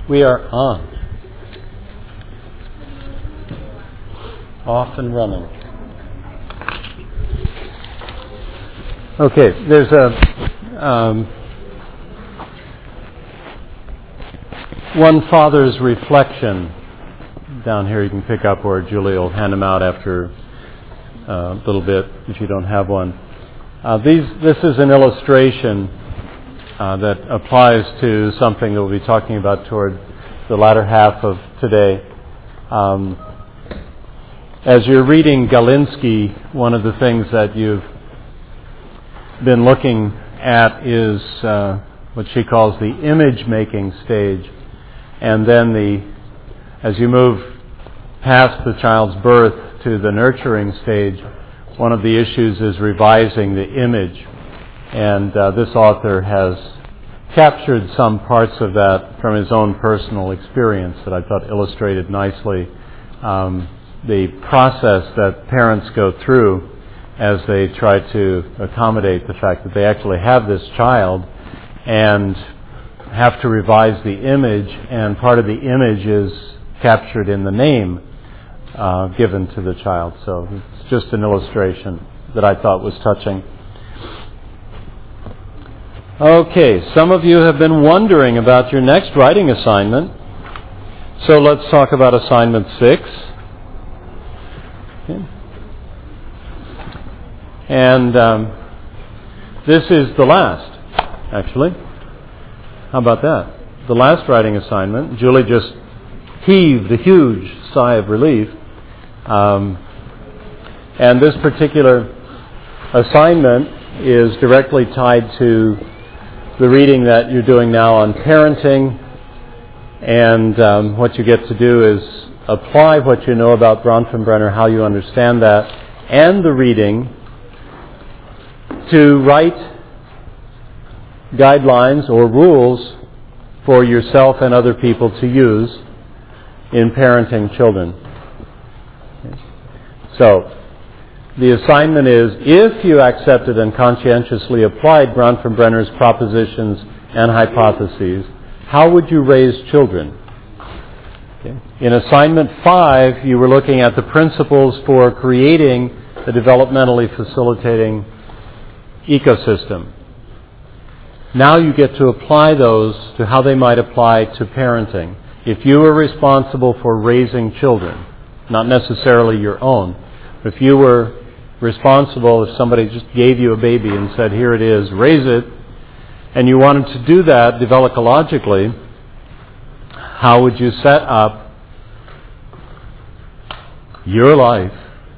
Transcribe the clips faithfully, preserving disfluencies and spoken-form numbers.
We are on. Off and running. Okay, there's a um, one father's reflection down here you can pick up, or Julie will hand them out after uh, a little bit if you don't have one. Uh, these, this is an illustration uh, that applies to something that we'll be talking about toward the latter half of today. Um, as you're reading Galinsky, one of the things that you've been looking at is uh, what she calls the image-making stage. And then the, as you move past the child's birth to the nurturing stage, one of the issues is revising the image. And uh, this author has captured some parts of that from his own personal experience that I thought illustrated nicely um, the process that parents go through as they try to accommodate the fact that they actually have this child and have to revise the image, and part of the image is captured in the name uh, given to the child. So it's just an illustration that I thought was touching. Okay, some of you have been wondering about your next writing assignment, so let's talk about assignment six. Okay. And um, this is the last, actually. How about that? The last writing assignment. Julie just heaved a huge sigh of relief. Um, and this particular assignment is directly tied to the reading that you're doing now on parenting. And um, what you get to do is apply what you know about Bronfenbrenner, how you understand that, and the reading to write guidelines or rules for yourself and other people to use in parenting children. So, the assignment is, if you accepted and conscientiously applied Bronfenbrenner's propositions and hypotheses, how would you raise children? Okay. In assignment five, you were looking at the principles for creating the developmentally facilitating ecosystem. Now you get to apply those to how they might apply to parenting. If you were responsible for raising children, not necessarily your own, if you were responsible, if somebody just gave you a baby and said, here it is, raise it, and you wanted to do that developologically, how would you set up your life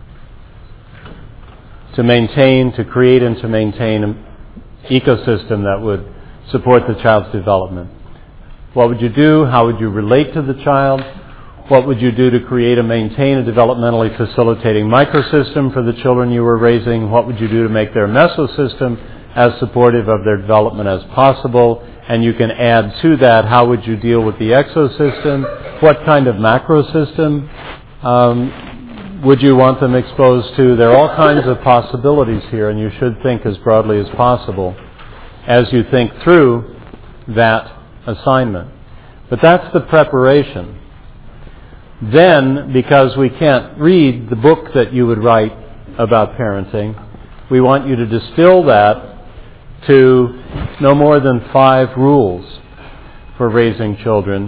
to maintain, to create and to maintain an ecosystem that would support the child's development? What would you do? How would you relate to the child? What would you do to create and maintain a developmentally facilitating microsystem for the children you were raising? What would you do to make their mesosystem as supportive of their development as possible? And you can add to that, how would you deal with the exosystem? What kind of macrosystem um, would you want them exposed to? There are all kinds of possibilities here, and you should think as broadly as possible as you think through that assignment. But that's the preparation. Then, because we can't read the book that you would write about parenting, we want you to distill that to no more than five rules for raising children,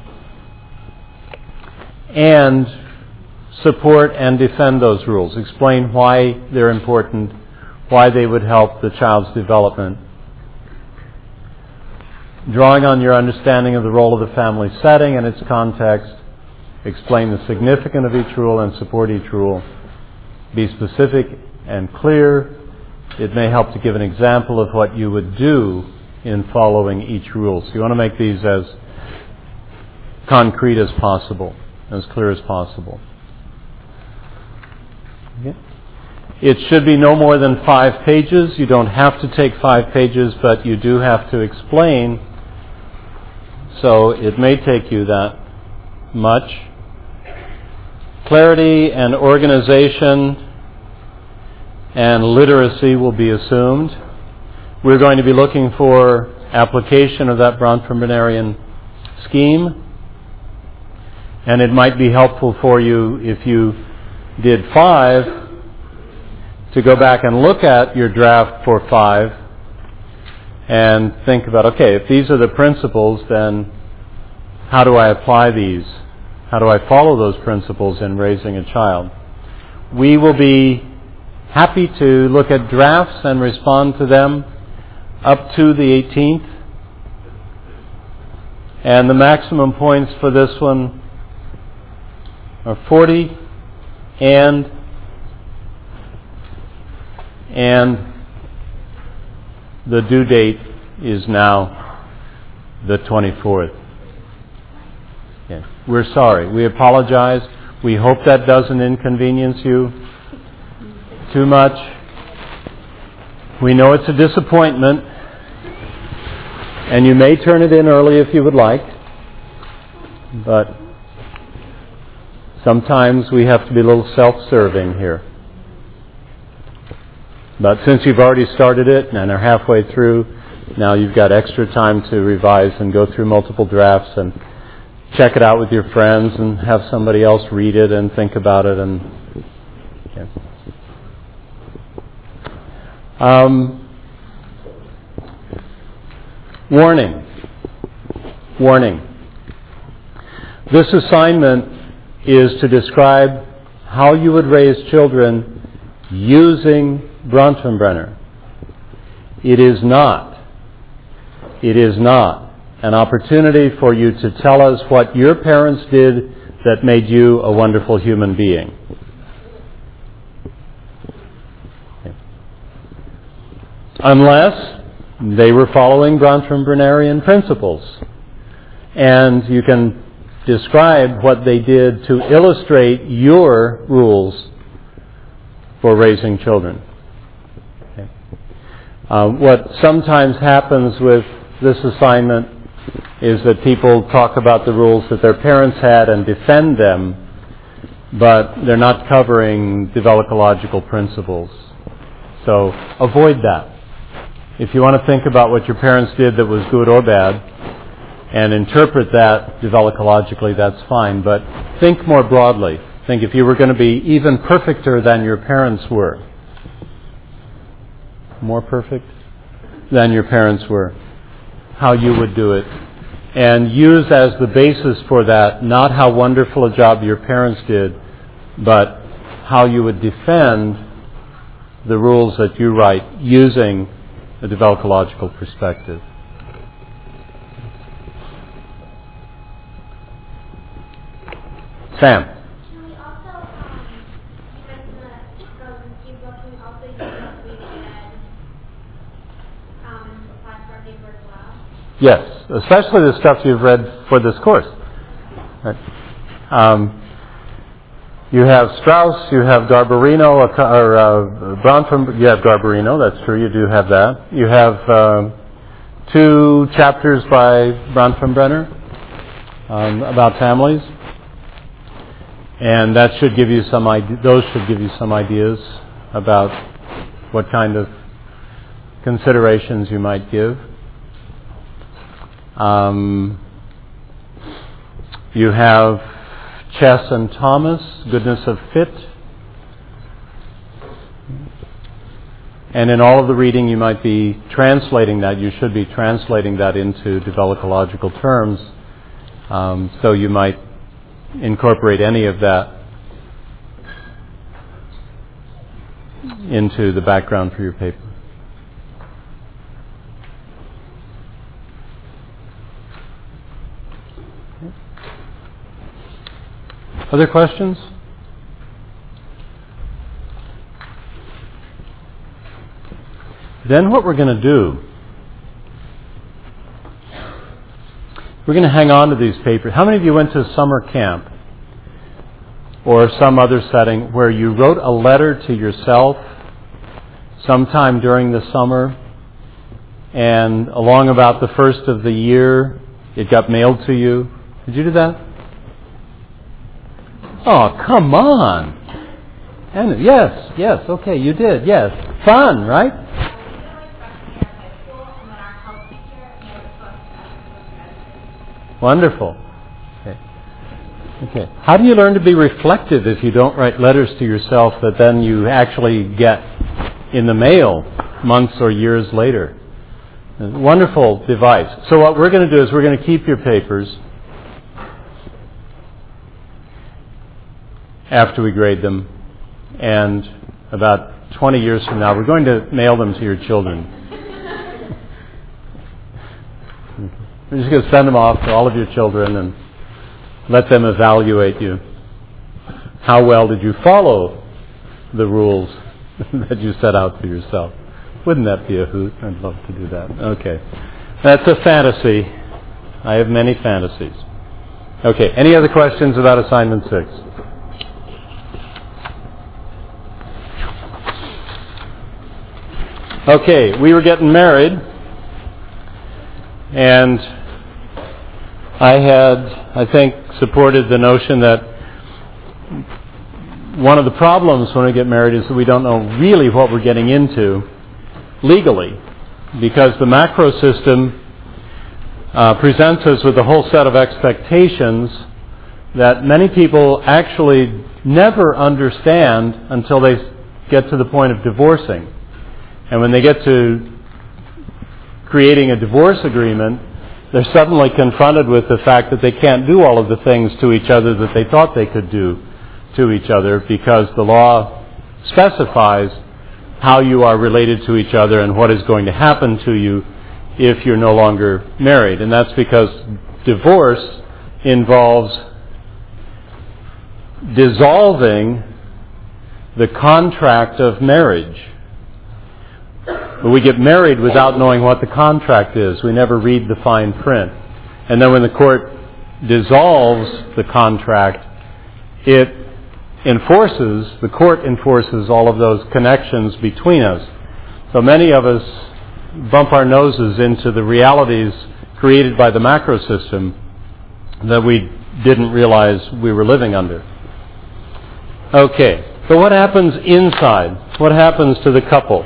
and support and defend those rules. Explain why they're important, why they would help the child's development. Drawing on your understanding of the role of the family setting and its context, explain the significance of each rule and support each rule. Be specific and clear. It may help to give an example of what you would do in following each rule. So you want to make these as concrete as possible, as clear as possible. Okay. It should be no more than five pages. You don't have to take five pages, but you do have to explain. So it may take you that much. Clarity and organization and literacy will be assumed. We're going to be looking for application of that Bronfenbrennerian scheme. And it might be helpful for you if you did five to go back and look at your draft for five and think about, okay, if these are the principles, then how do I apply these? How do I follow those principles in raising a child? We will be happy to look at drafts and respond to them up to the eighteenth. And the maximum points for this one are forty and and the due date is now the twenty-fourth. Okay. We're sorry. We apologize. We hope that doesn't inconvenience you too much. We know it's a disappointment, and you may turn it in early if you would like, but sometimes we have to be a little self-serving here. But since you've already started it and are halfway through, now you've got extra time to revise and go through multiple drafts and check it out with your friends and have somebody else read it and think about it. And okay. um, warning. Warning. This assignment is to describe how you would raise children using Bronfenbrenner. It is not, it is not an opportunity for you to tell us what your parents did that made you a wonderful human being. Okay. Unless they were following Bronfenbrennerian principles. And you can describe what they did to illustrate your rules for raising children. Okay. Uh, what sometimes happens with this assignment is that people talk about the rules that their parents had and defend them, but they're not covering developological principles. So avoid that. If you want to think about what your parents did that was good or bad, and interpret that developologically, that's fine, but think more broadly. Think if you were going to be even perfecter than your parents were. More perfect than your parents were. How you would do it. And use as the basis for that not how wonderful a job your parents did, but how you would defend the rules that you write using a developological perspective. Sam. Yes, especially the stuff you've read for this course. Right. Um, you have Strauss, you have Garbarino, or uh, Bronfen, you have Garbarino, that's true, you do have that. You have uh, two chapters by Bronfenbrenner um, about families. And that should give you some ide- those should give you some ideas about what kind of considerations you might give. Um, you have Chess and Thomas, Goodness of Fit. And in all of the reading you might be translating that, you should be translating that into developological terms. Um, so you might incorporate any of that into the background for your paper. Other questions? Then what we're going to do, we're going to hang on to these papers. How many of you went to summer camp or some other setting where you wrote a letter to yourself sometime during the summer, and along about the first of the year it got mailed to you? Did you do that? Oh, come on. And yes, yes, okay, you did, yes. Fun, right? Wonderful. Okay. Okay. How do you learn to be reflective if you don't write letters to yourself that then you actually get in the mail months or years later? A wonderful device. So what we're going to do is we're going to keep your papers after we grade them, and about twenty years from now we're going to mail them to your children. We're just going to send them off to all of your children and let them evaluate you. How well did you follow the rules that you set out for yourself? Wouldn't that be a hoot? I'd love to do that. Okay. That's a fantasy. I have many fantasies. Okay. Any other questions about assignment six? Okay. We were getting married, and I had, I think, supported the notion that one of the problems when we get married is that we don't know really what we're getting into legally, because the macro system uh, presents us with a whole set of expectations that many people actually never understand until they get to the point of divorcing. And when they get to creating a divorce agreement, they're suddenly confronted with the fact that they can't do all of the things to each other that they thought they could do to each other, because the law specifies how you are related to each other and what is going to happen to you if you're no longer married. And that's because divorce involves dissolving the contract of marriage. But we get married without knowing what the contract is. We never read the fine print. And then when the court dissolves the contract, it enforces, the court enforces all of those connections between us. So many of us bump our noses into the realities created by the macro system that we didn't realize we were living under. Okay, so what happens inside? What happens to the couple?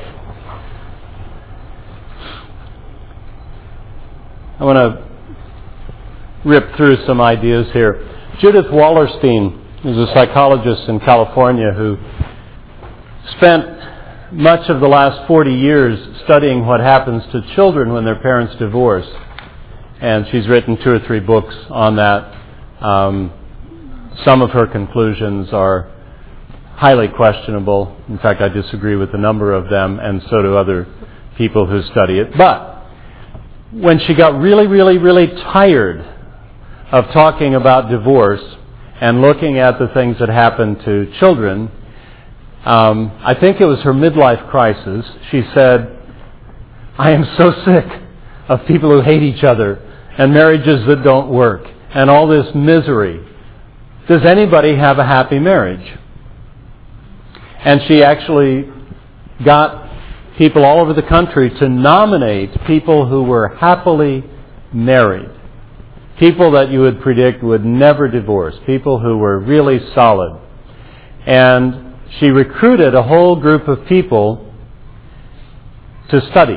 I want to rip through some ideas here. Judith Wallerstein is a psychologist in California who spent much of the last forty years studying what happens to children when their parents divorce. And she's written two or three books on that. Um, some of her conclusions are highly questionable. In fact, I disagree with a number of them, and so do other people who study it. But when she got really, really, really tired of talking about divorce and looking at the things that happen to children, um, I think it was her midlife crisis, she said, I am so sick of people who hate each other and marriages that don't work and all this misery. Does anybody have a happy marriage? And she actually got people all over the country to nominate people who were happily married. People that you would predict would never divorce. People who were really solid. And she recruited a whole group of people to study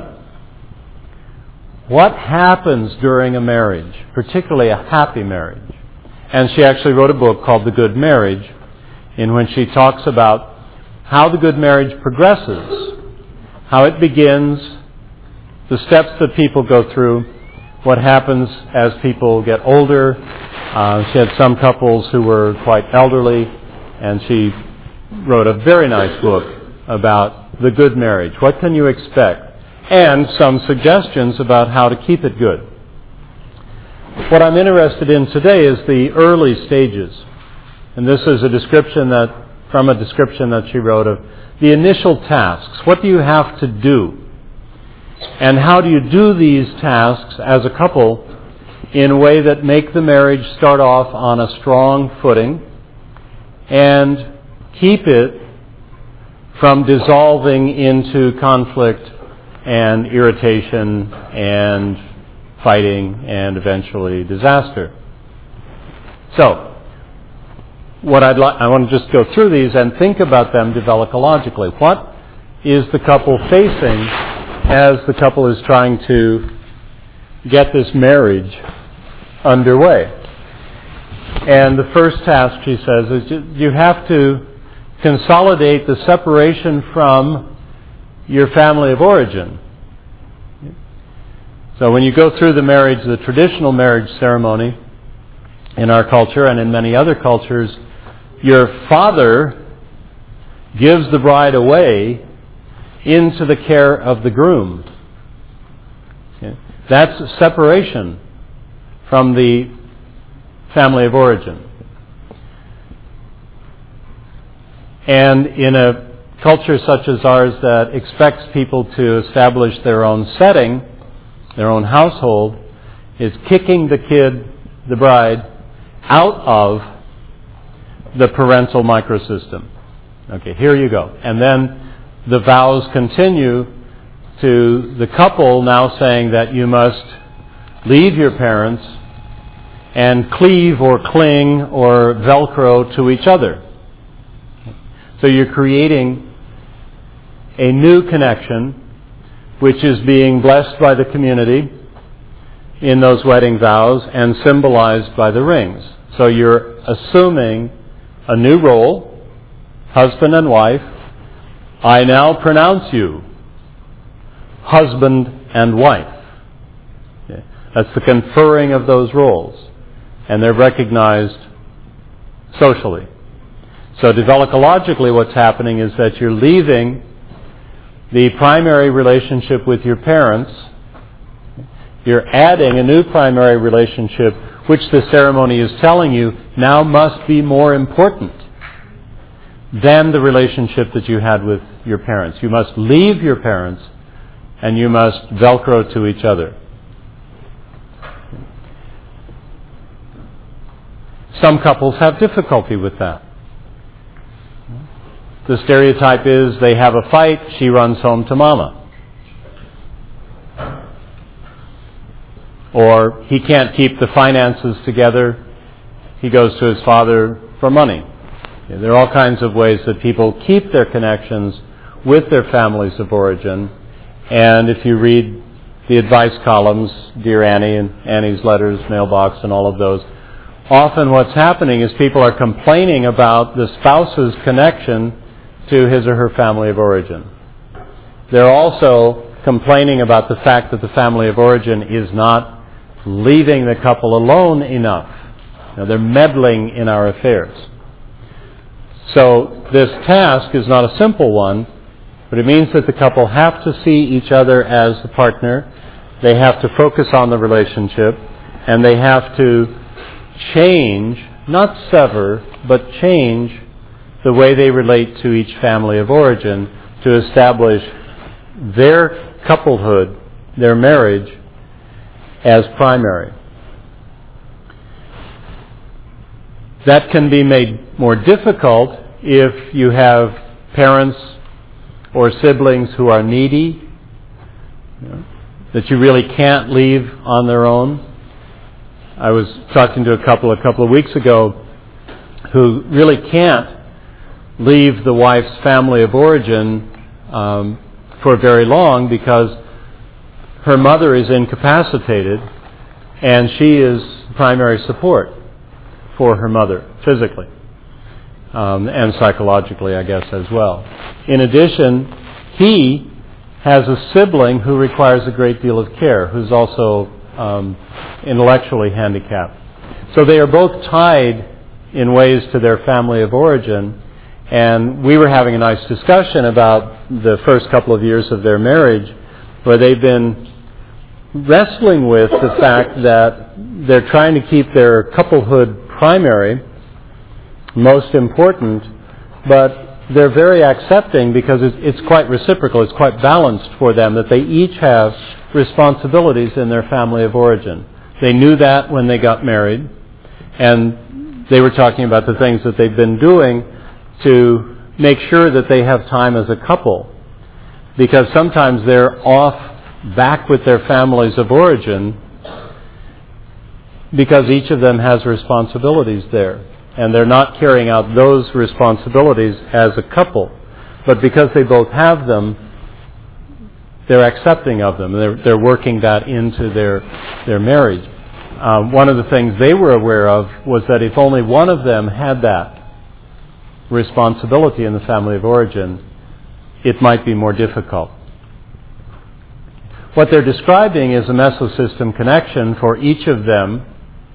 what happens during a marriage, particularly a happy marriage. And she actually wrote a book called The Good Marriage, in which she talks about how the good marriage progresses, how it begins, the steps that people go through, what happens as people get older. Uh, she had some couples who were quite elderly, and she wrote a very nice book about the good marriage. What can you expect? And some suggestions about how to keep it good. What I'm interested in today is the early stages. And this is a description that, from a description that she wrote of the initial tasks. What do you have to do? And how do you do these tasks as a couple in a way that make the marriage start off on a strong footing and keep it from dissolving into conflict and irritation and fighting and eventually disaster? So, what I'd like, I want to just go through these and think about them developologically. What is the couple facing as the couple is trying to get this marriage underway. And the first task, she says, is you have to consolidate the separation from your family of origin. So when you go through the marriage, the traditional marriage ceremony in our culture and in many other cultures, your father gives the bride away into the care of the groom. Okay? That's separation from the family of origin. And in a culture such as ours that expects people to establish their own setting, their own household, is kicking the kid, the bride, out of the parental microsystem. Okay, here you go. And then the vows continue to the couple now saying that you must leave your parents and cleave or cling or Velcro to each other. So you're creating a new connection which is being blessed by the community in those wedding vows and symbolized by the rings. So you're assuming a new role, husband and wife. I now pronounce you husband and wife. Okay. That's the conferring of those roles. And they're recognized socially. So developologically what's happening is that you're leaving the primary relationship with your parents. You're adding a new primary relationship which the ceremony is telling you now must be more important than the relationship that you had with your parents. You must leave your parents and you must Velcro to each other. Some couples have difficulty with that. The stereotype is they have a fight, she runs home to mama. Or he can't keep the finances together, he goes to his father for money. Okay, there are all kinds of ways that people keep their connections with their families of origin. And if you read the advice columns, Dear Annie and Annie's Letters, Mailbox and all of those, often what's happening is people are complaining about the spouse's connection to his or her family of origin. They're also complaining about the fact that the family of origin is not leaving the couple alone enough. Now, they're meddling in our affairs. So this task is not a simple one, but it means that the couple have to see each other as a partner. They have to focus on the relationship, and they have to change, not sever, but change the way they relate to each family of origin to establish their couplehood, their marriage, as primary. That can be made more difficult if you have parents or siblings who are needy, you know, that you really can't leave on their own. I was talking to a couple a couple of weeks ago who really can't leave the wife's family of origin um, for very long because her mother is incapacitated and she is primary support for her mother physically um, and psychologically, I guess, as well. In addition, he has a sibling who requires a great deal of care, who's also um, intellectually handicapped. So they are both tied in ways to their family of origin. And we were having a nice discussion about the first couple of years of their marriage, where they've been wrestling with the fact that they're trying to keep their couplehood primary, most important, but they're very accepting because it's quite reciprocal, it's quite balanced for them that they each have responsibilities in their family of origin. They knew that when they got married, and they were talking about the things that they've been doing to make sure that they have time as a couple. Because sometimes they're off back with their families of origin because each of them has responsibilities there. And they're not carrying out those responsibilities as a couple. But because they both have them, they're accepting of them. They're, they're working that into their, their marriage. um, one of the things they were aware of was that if only one of them had that responsibility in the family of origin, it might be more difficult. What they're describing is a mesosystem connection for each of them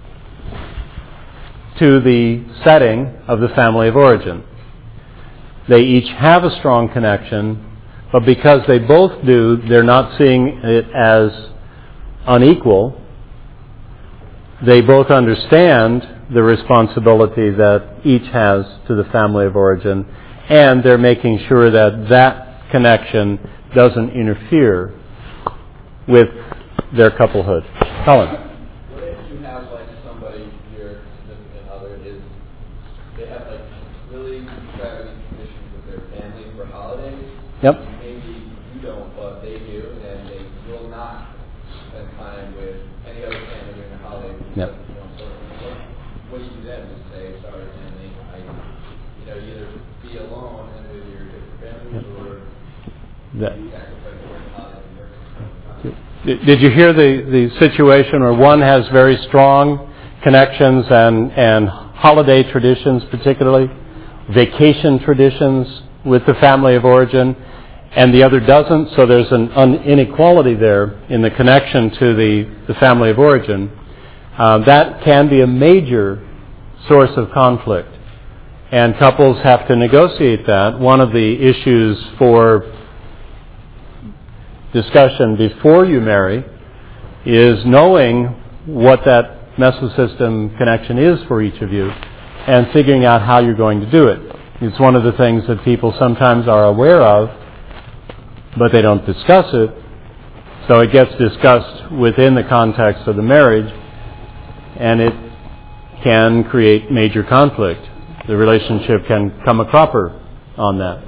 to the setting of the family of origin. They each have a strong connection, but because they both do, they're not seeing it as unequal. They both understand the responsibility that each has to the family of origin, and they're making sure that that connection doesn't interfere with their couplehood. Colin? What if you have like somebody, your significant other, is they have like really extravagant traditions with their family for holidays? Yep. Maybe you don't, but they do, and they will not spend time with any other family during the holidays. Yep. What do you do then? Just say, sorry, family, I, you know, either be alone and with your different families, yep. or that. you sacrifice the holidays. Did you hear the, the situation where one has very strong connections and, and holiday traditions, particularly vacation traditions with the family of origin, and the other doesn't? So there's an un- inequality there in the connection to the, the family of origin. Uh, that can be a major source of conflict, and couples have to negotiate that. One of the issues for discussion before you marry is knowing what that mesosystem connection is for each of you and figuring out how you're going to do it. It's one of the things that people sometimes are aware of, but they don't discuss it. So it gets discussed within the context of the marriage, and it can create major conflict. The relationship can come a cropper on that.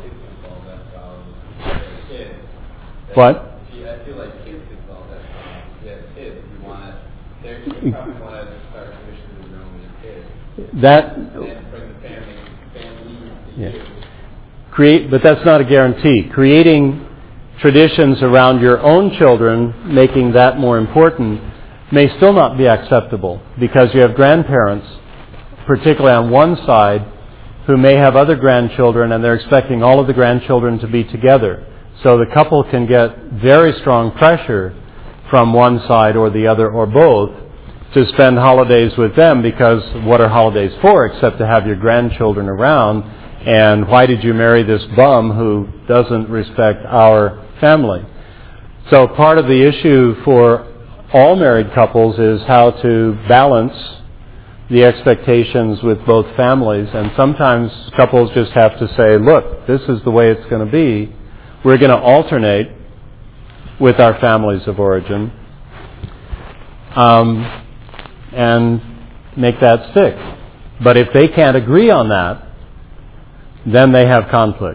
What? I feel like kids can solve that problem. If you have kids, you want to, they probably want to start traditions with their own kids. That, and bring the family, family to yeah. you. Create, but that's not a guarantee. Creating traditions around your own children, making that more important, may still not be acceptable because you have grandparents, particularly on one side, who may have other grandchildren and they're expecting all of the grandchildren to be together. So the couple can get very strong pressure from one side or the other or both to spend holidays with them, because what are holidays for except to have your grandchildren around? And why did you marry this bum who doesn't respect our family? So part of the issue for all married couples is how to balance the expectations with both families. And sometimes couples just have to say, look, this is the way it's going to be. We're going to alternate with our families of origin, um, and make that stick. But if they can't agree on that, then they have conflict.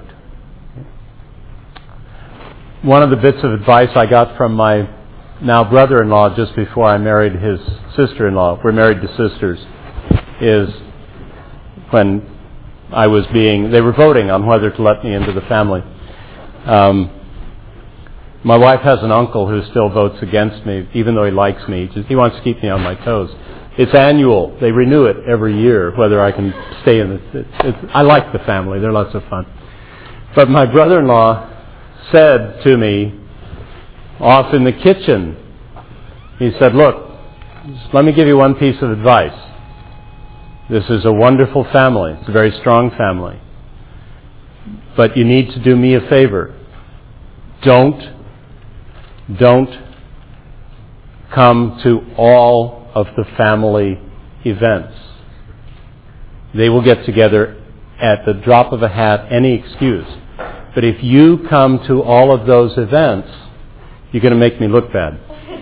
One of the bits of advice I got from my now brother-in-law just before I married his sister-in-law, we're married to sisters, is when I was being, they were voting on whether to let me into the family. Um, my wife has an uncle who still votes against me, even though he likes me. Just, he wants to keep me on my toes. It's annual. They renew it every year, whether I can stay in it. It's, it's, I like the family. They're lots of fun. But my brother-in-law said to me, off in the kitchen, he said, look, let me give you one piece of advice. This is a wonderful family. It's a very strong family. But you need to do me a favor. Don't, don't come to all of the family events. They will get together at the drop of a hat, any excuse. But if you come to all of those events, you're going to make me look bad.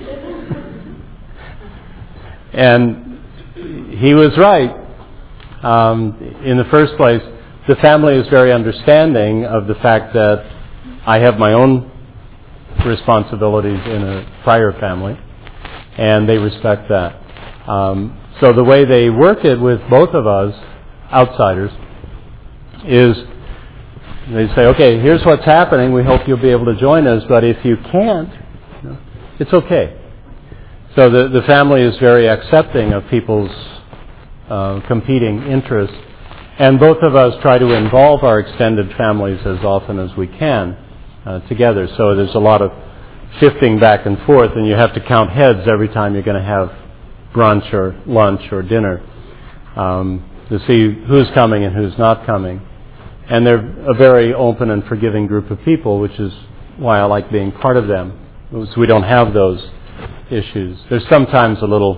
And he was right. Um, in the first place, the family is very understanding of the fact that I have my own responsibilities in a prior family, and they respect that. Um, so the way they work it with both of us, outsiders, is they say, okay, here's what's happening. We hope you'll be able to join us, but if you can't, you know, it's okay. So the, the family is very accepting of people's uh, competing interests. And both of us try to involve our extended families as often as we can uh, together. So there's a lot of shifting back and forth, and you have to count heads every time you're going to have brunch or lunch or dinner um, to see who's coming and who's not coming. And they're a very open and forgiving group of people, which is why I like being part of them. So we don't have those issues. There's sometimes a little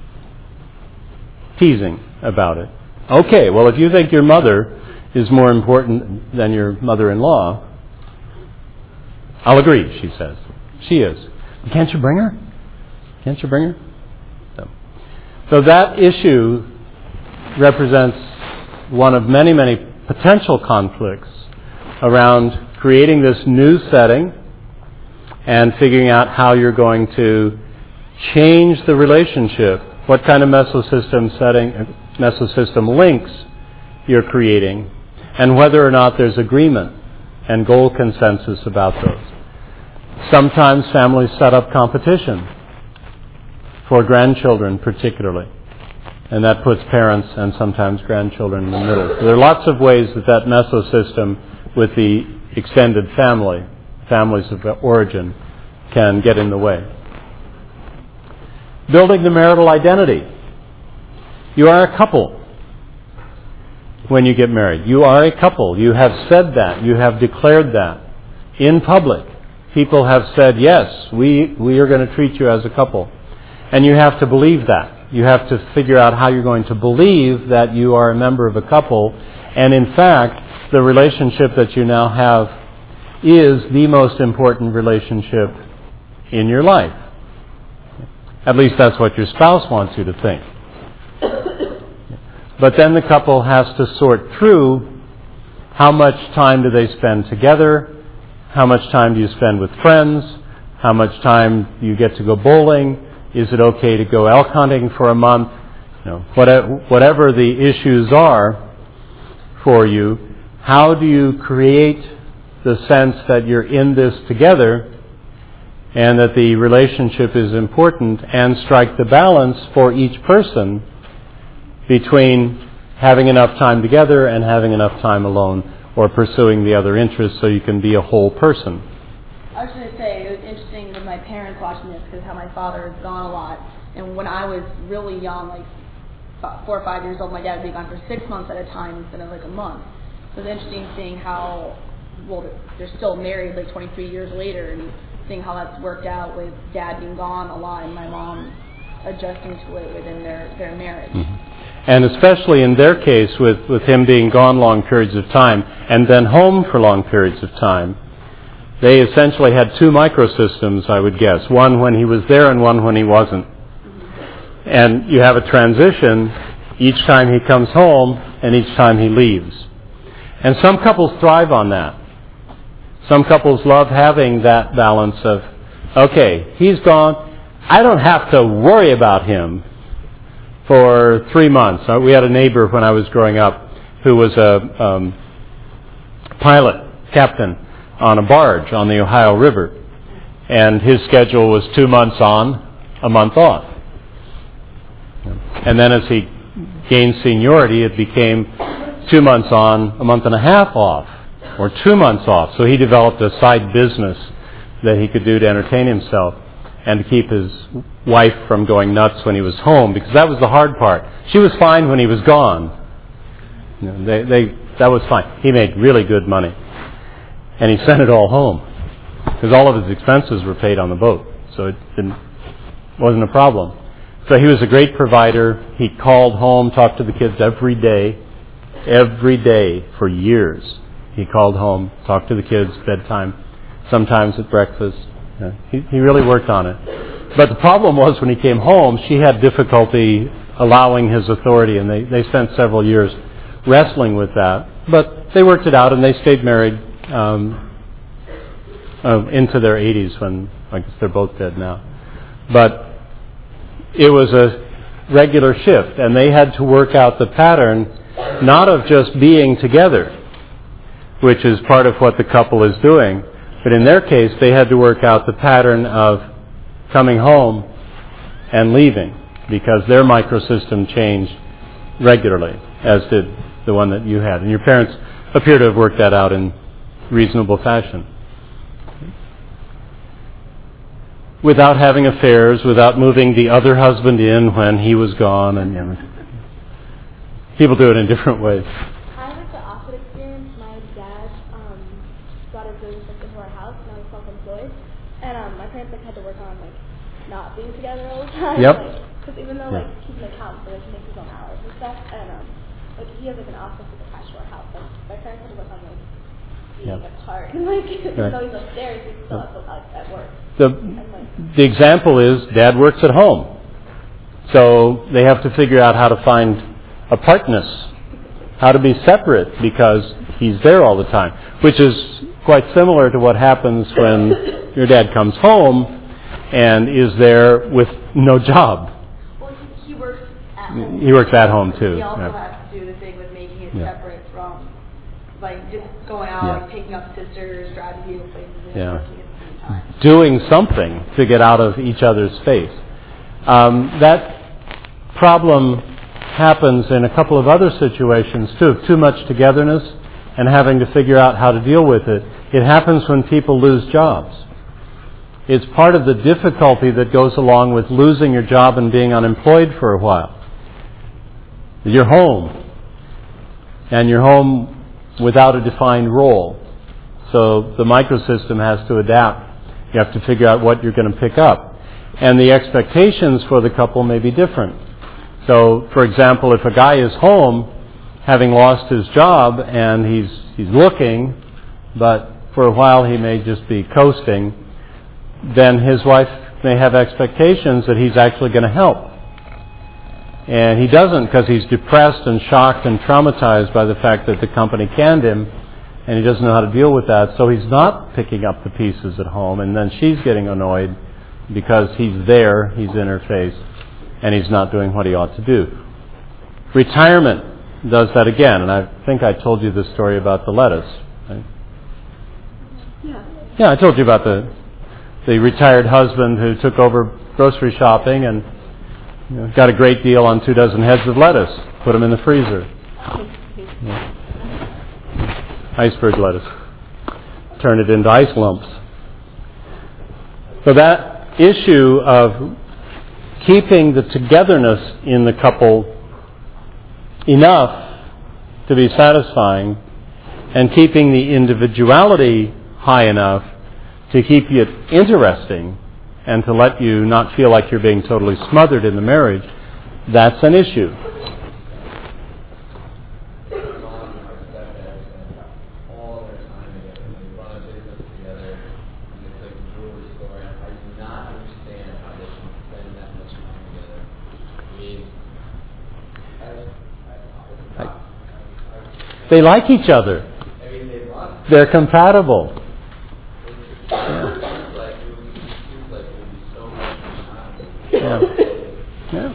teasing about it. Okay, well, if you think your mother is more important than your mother-in-law, I'll agree, she says. She is. Can't you bring her? Can't you bring her? So, so that issue represents one of many, many potential conflicts around creating this new setting and figuring out how you're going to change the relationship, what kind of mesosystem setting, mesosystem links you're creating, and whether or not there's agreement and goal consensus about those. Sometimes families set up competition for grandchildren particularly, and that puts parents and sometimes grandchildren in the middle. So there are lots of ways that that mesosystem with the extended family, families of origin, can get in the way. Building the marital identity. You are a couple when you get married. You are a couple. You have said that. You have declared that in public. People have said, yes, we, we are going to treat you as a couple. And you have to believe that. You have to figure out how you're going to believe that you are a member of a couple. And in fact, the relationship that you now have is the most important relationship in your life. At least that's what your spouse wants you to think. But then the couple has to sort through how much time do they spend together, how much time do you spend with friends, how much time do you get to go bowling, is it okay to go elk hunting for a month, you know, whatever the issues are for you, how do you create the sense that you're in this together and that the relationship is important, and strike the balance for each person between having enough time together and having enough time alone, or pursuing the other interests so you can be a whole person. I was going to say, it was interesting with my parents watching this because how my father is gone a lot. And when I was really young, like about four or five years old, my dad would be gone for six months at a time instead of like a month. So it's interesting seeing how, well, they're still married like twenty-three years later, and seeing how that's worked out with dad being gone a lot and my mom adjusting to it within their, their marriage. Mm-hmm. And especially in their case, with, with him being gone long periods of time and then home for long periods of time, they essentially had two microsystems, I would guess. One when he was there and one when he wasn't. And you have a transition each time he comes home and each time he leaves. And some couples thrive on that. Some couples love having that balance of, okay, he's gone. I don't have to worry about him for three months. We had a neighbor when I was growing up who was a um, pilot, captain on a barge on the Ohio River. And his schedule was two months on, a month off. And then as he gained seniority, it became two months on, a month and a half off, or two months off. So he developed a side business that he could do to entertain himself and to keep his wife from going nuts when he was home, because that was the hard part. She was fine when he was gone. You know, they, they, that was fine. He made really good money. And he sent it all home, because all of his expenses were paid on the boat. So it didn't, wasn't a problem. So he was a great provider. He called home, talked to the kids every day, every day for years. He called home, talked to the kids, bedtime, sometimes at breakfast. Yeah, he, he really worked on it. But the problem was when he came home, she had difficulty allowing his authority, and they, they spent several years wrestling with that. But they worked it out, and they stayed married um, uh, into their eighties, when I guess they're both dead now. But it was a regular shift, and they had to work out the pattern, not of just being together, which is part of what the couple is doing, but in their case, they had to work out the pattern of coming home and leaving because their microsystem changed regularly, as did the one that you had. And your parents appear to have worked that out in reasonable fashion. Without having affairs, without moving the other husband in when he was gone, and you know, people do it in different ways. I had the opposite experience. My dad um, got a really sick into our house, and I was self-employed, and um, my parents like had to work on like not being together all the time. Yep. Because like, even though like he's an accountant, so like, he makes his own hours and stuff, and um, like he has like an office with attached to our house. Like my parents had to work on like being Yep. apart, and like even Right. though he's upstairs, he's still at, like, at work. The, And, like, the example is Dad works at home. So they have to figure out how to find apartness, how to be separate because he's there all the time, which is quite similar to what happens when your dad comes home and is there with no job. Well, he, he works at home. He works at home too. He also Yeah. has to do the thing with making it Yeah. separate from, like, just going out, Yeah. like, picking up sisters, driving people places, and Yeah. working at the same time. Doing something to get out of each other's space. Um, that problem happens in a couple of other situations too, of too much togetherness and having to figure out how to deal with it. It happens when people lose jobs. It's part of the difficulty that goes along with losing your job and being unemployed for a while. You're home, and you're home without a defined role. So the microsystem has to adapt. You have to figure out what you're going to pick up. And the expectations for the couple may be different. So, for example, if a guy is home, having lost his job, and he's he's looking, but for a while he may just be coasting, then his wife may have expectations that he's actually going to help. And he doesn't because he's depressed and shocked and traumatized by the fact that the company canned him, and he doesn't know how to deal with that, so he's not picking up the pieces at home, and then she's getting annoyed because he's there, he's in her face, and he's not doing what he ought to do. Retirement does that again, and I think I told you the story about the lettuce. Right? Yeah. Yeah, I told you about the the retired husband who took over grocery shopping and you know, got a great deal on two dozen heads of lettuce, put them in the freezer. Yeah. Iceberg lettuce. Turn it into ice lumps. So that issue of keeping the togetherness in the couple enough to be satisfying and keeping the individuality high enough to keep it interesting and to let you not feel like you're being totally smothered in the marriage, that's an issue. They like each other. They're compatible. Yeah. Yeah. Yeah.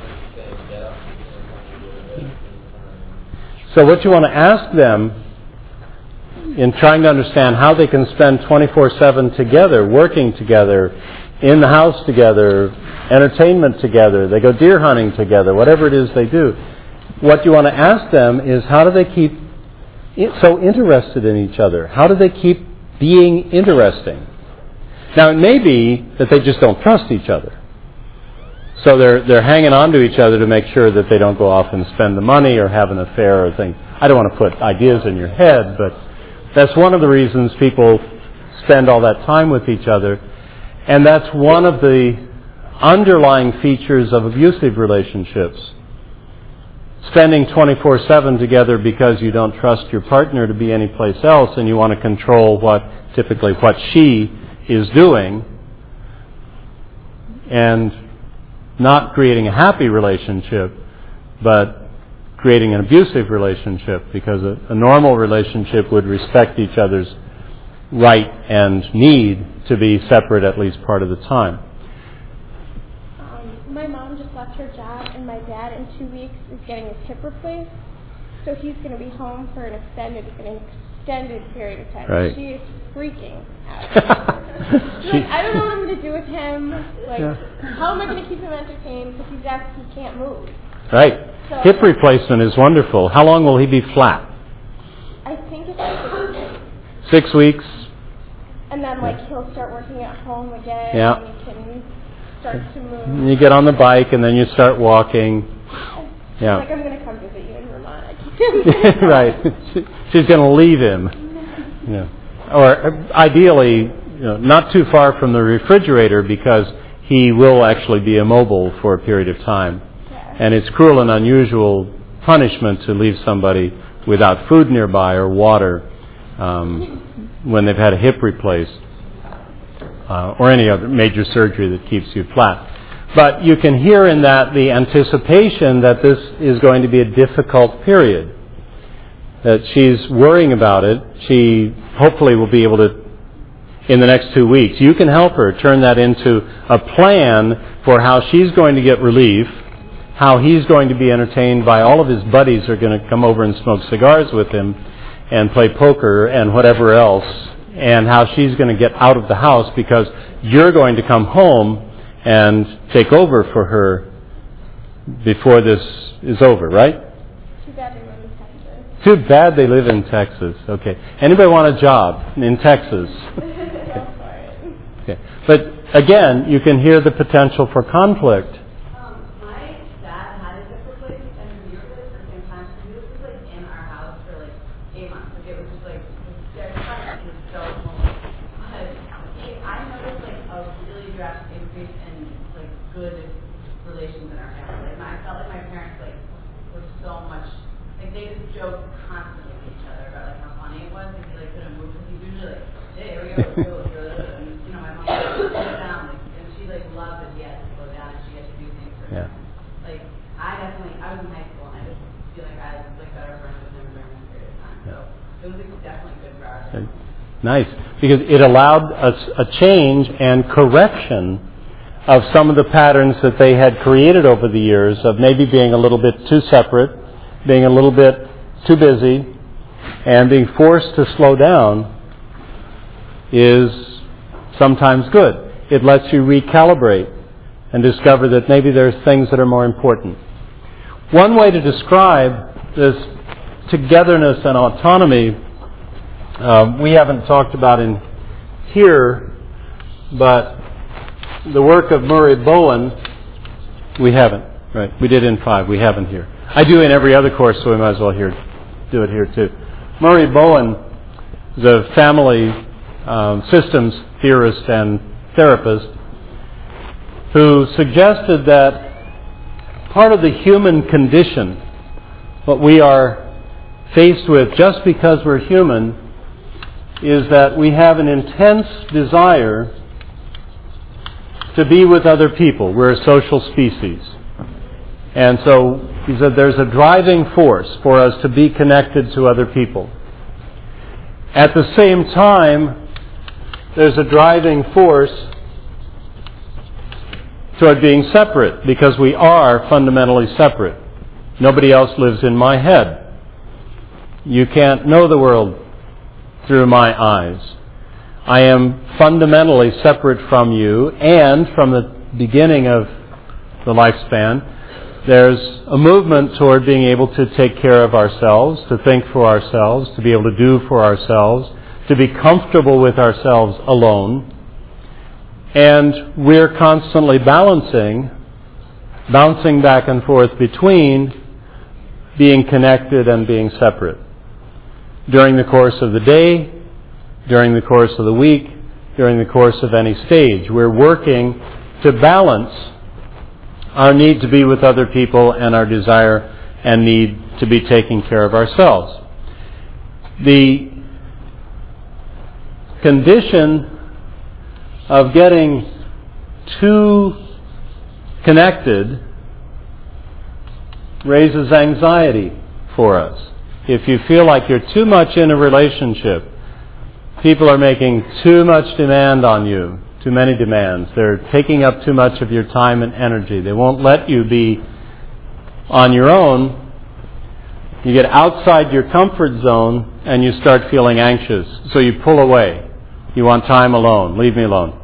So what you want to ask them in trying to understand how they can spend twenty-four seven together, working together, in the house together, entertainment together, they go deer hunting together, whatever it is they do. What you want to ask them is how do they keep so interested in each other? How do they keep being interesting? Now, it may be that they just don't trust each other. So they're they're hanging on to each other to make sure that they don't go off and spend the money or have an affair or thing. I don't want to put ideas in your head, but that's one of the reasons people spend all that time with each other. And that's one of the underlying features of abusive relationships. Spending twenty-four seven together because you don't trust your partner to be anyplace else and you want to control what, typically what she is doing, and not creating a happy relationship, but creating an abusive relationship, because a, a normal relationship would respect each other's right and need to be separate at least part of the time. Um, my mom just left her job, and my dad in two weeks is getting his hip replaced. So he's going to be home for an extended, an extended period of time. Right. She is freaking out. She's She- like, I don't know what I'm going to do with him. Like, Yeah. how am I going to keep him entertained? Because he's actually, he can't move. Right. So- Hip replacement is wonderful. How long will he be flat? I think it's like six weeks. Six weeks? And then, like, he'll start working at home again. Yeah. And he can start to move. And you get on the bike and then you start walking. Yeah. Like, I'm going to come visit you in Vermont. I can't. Right. She- She's going to leave him. Yeah. Or uh, ideally, you know, not too far from the refrigerator because he will actually be immobile for a period of time. Yeah. And it's cruel and unusual punishment to leave somebody without food nearby or water um, when they've had a hip replaced uh, or any other major surgery that keeps you flat. But you can hear in that the anticipation that this is going to be a difficult period, that she's worrying about it. She hopefully will be able to, in the next two weeks, you can help her turn that into a plan for how she's going to get relief, how he's going to be entertained by all of his buddies who are going to come over and smoke cigars with him and play poker and whatever else, and how she's going to get out of the house because you're going to come home and take over for her before this is over, right? Too bad they live in Texas. Too bad they live in Texas. Okay. Anybody want a job in Texas? Go for it. Okay. But again, you can hear the potential for conflict. Um, my dad had his hip replaced, and we were replaced at the same time. So he was just like in our house for like eight months. Like it was just like their son was so small. But he, I noticed like a really drastic increase in like good relations in our family. Like I felt like my parents like were so much like they just joked constantly with each other about like how funny it was. Like he like couldn't move because he's usually like, hey, here we go, let's go, let's go, let's go. And you know, my mom would slow down, like, and she like loved that he had to slow down and she had to do things for him. Yeah. Like I definitely, I was in high school and I just feel like I was like better friends with him during that period of time. So it was like, definitely good for our family. Nice. Because it allowed a, a change and correction of some of the patterns that they had created over the years of maybe being a little bit too separate, being a little bit too busy, and being forced to slow down is sometimes good. It lets you recalibrate and discover that maybe there's things that are more important. One way to describe this togetherness and autonomy uh, we haven't talked about in here, but the work of Murray Bowen, we haven't. Right? We did in five. We haven't here. I do in every other course, so we might as well here do it here too. Murray Bowen is a family um, systems theorist and therapist who suggested that part of the human condition, what we are faced with just because we're human, is that we have an intense desire to be with other people. We're a social species. And so he said there's a driving force for us to be connected to other people. At the same time, there's a driving force toward being separate, because we are fundamentally separate. Nobody else lives in my head. You can't know the world through my eyes. I am fundamentally separate from you, and from the beginning of the lifespan, there's a movement toward being able to take care of ourselves, to think for ourselves, to be able to do for ourselves, to be comfortable with ourselves alone. And we're constantly balancing, bouncing back and forth between being connected and being separate. During the course of the day, during the course of the week, during the course of any stage, we're working to balance our need to be with other people and our desire and need to be taking care of ourselves. The condition of getting too connected raises anxiety for us. If you feel like you're too much in a relationship, people are making too much demand on you, too many demands. They're taking up too much of your time and energy. They won't let you be on your own. You get outside your comfort zone, and you start feeling anxious. So you pull away. You want time alone. Leave me alone.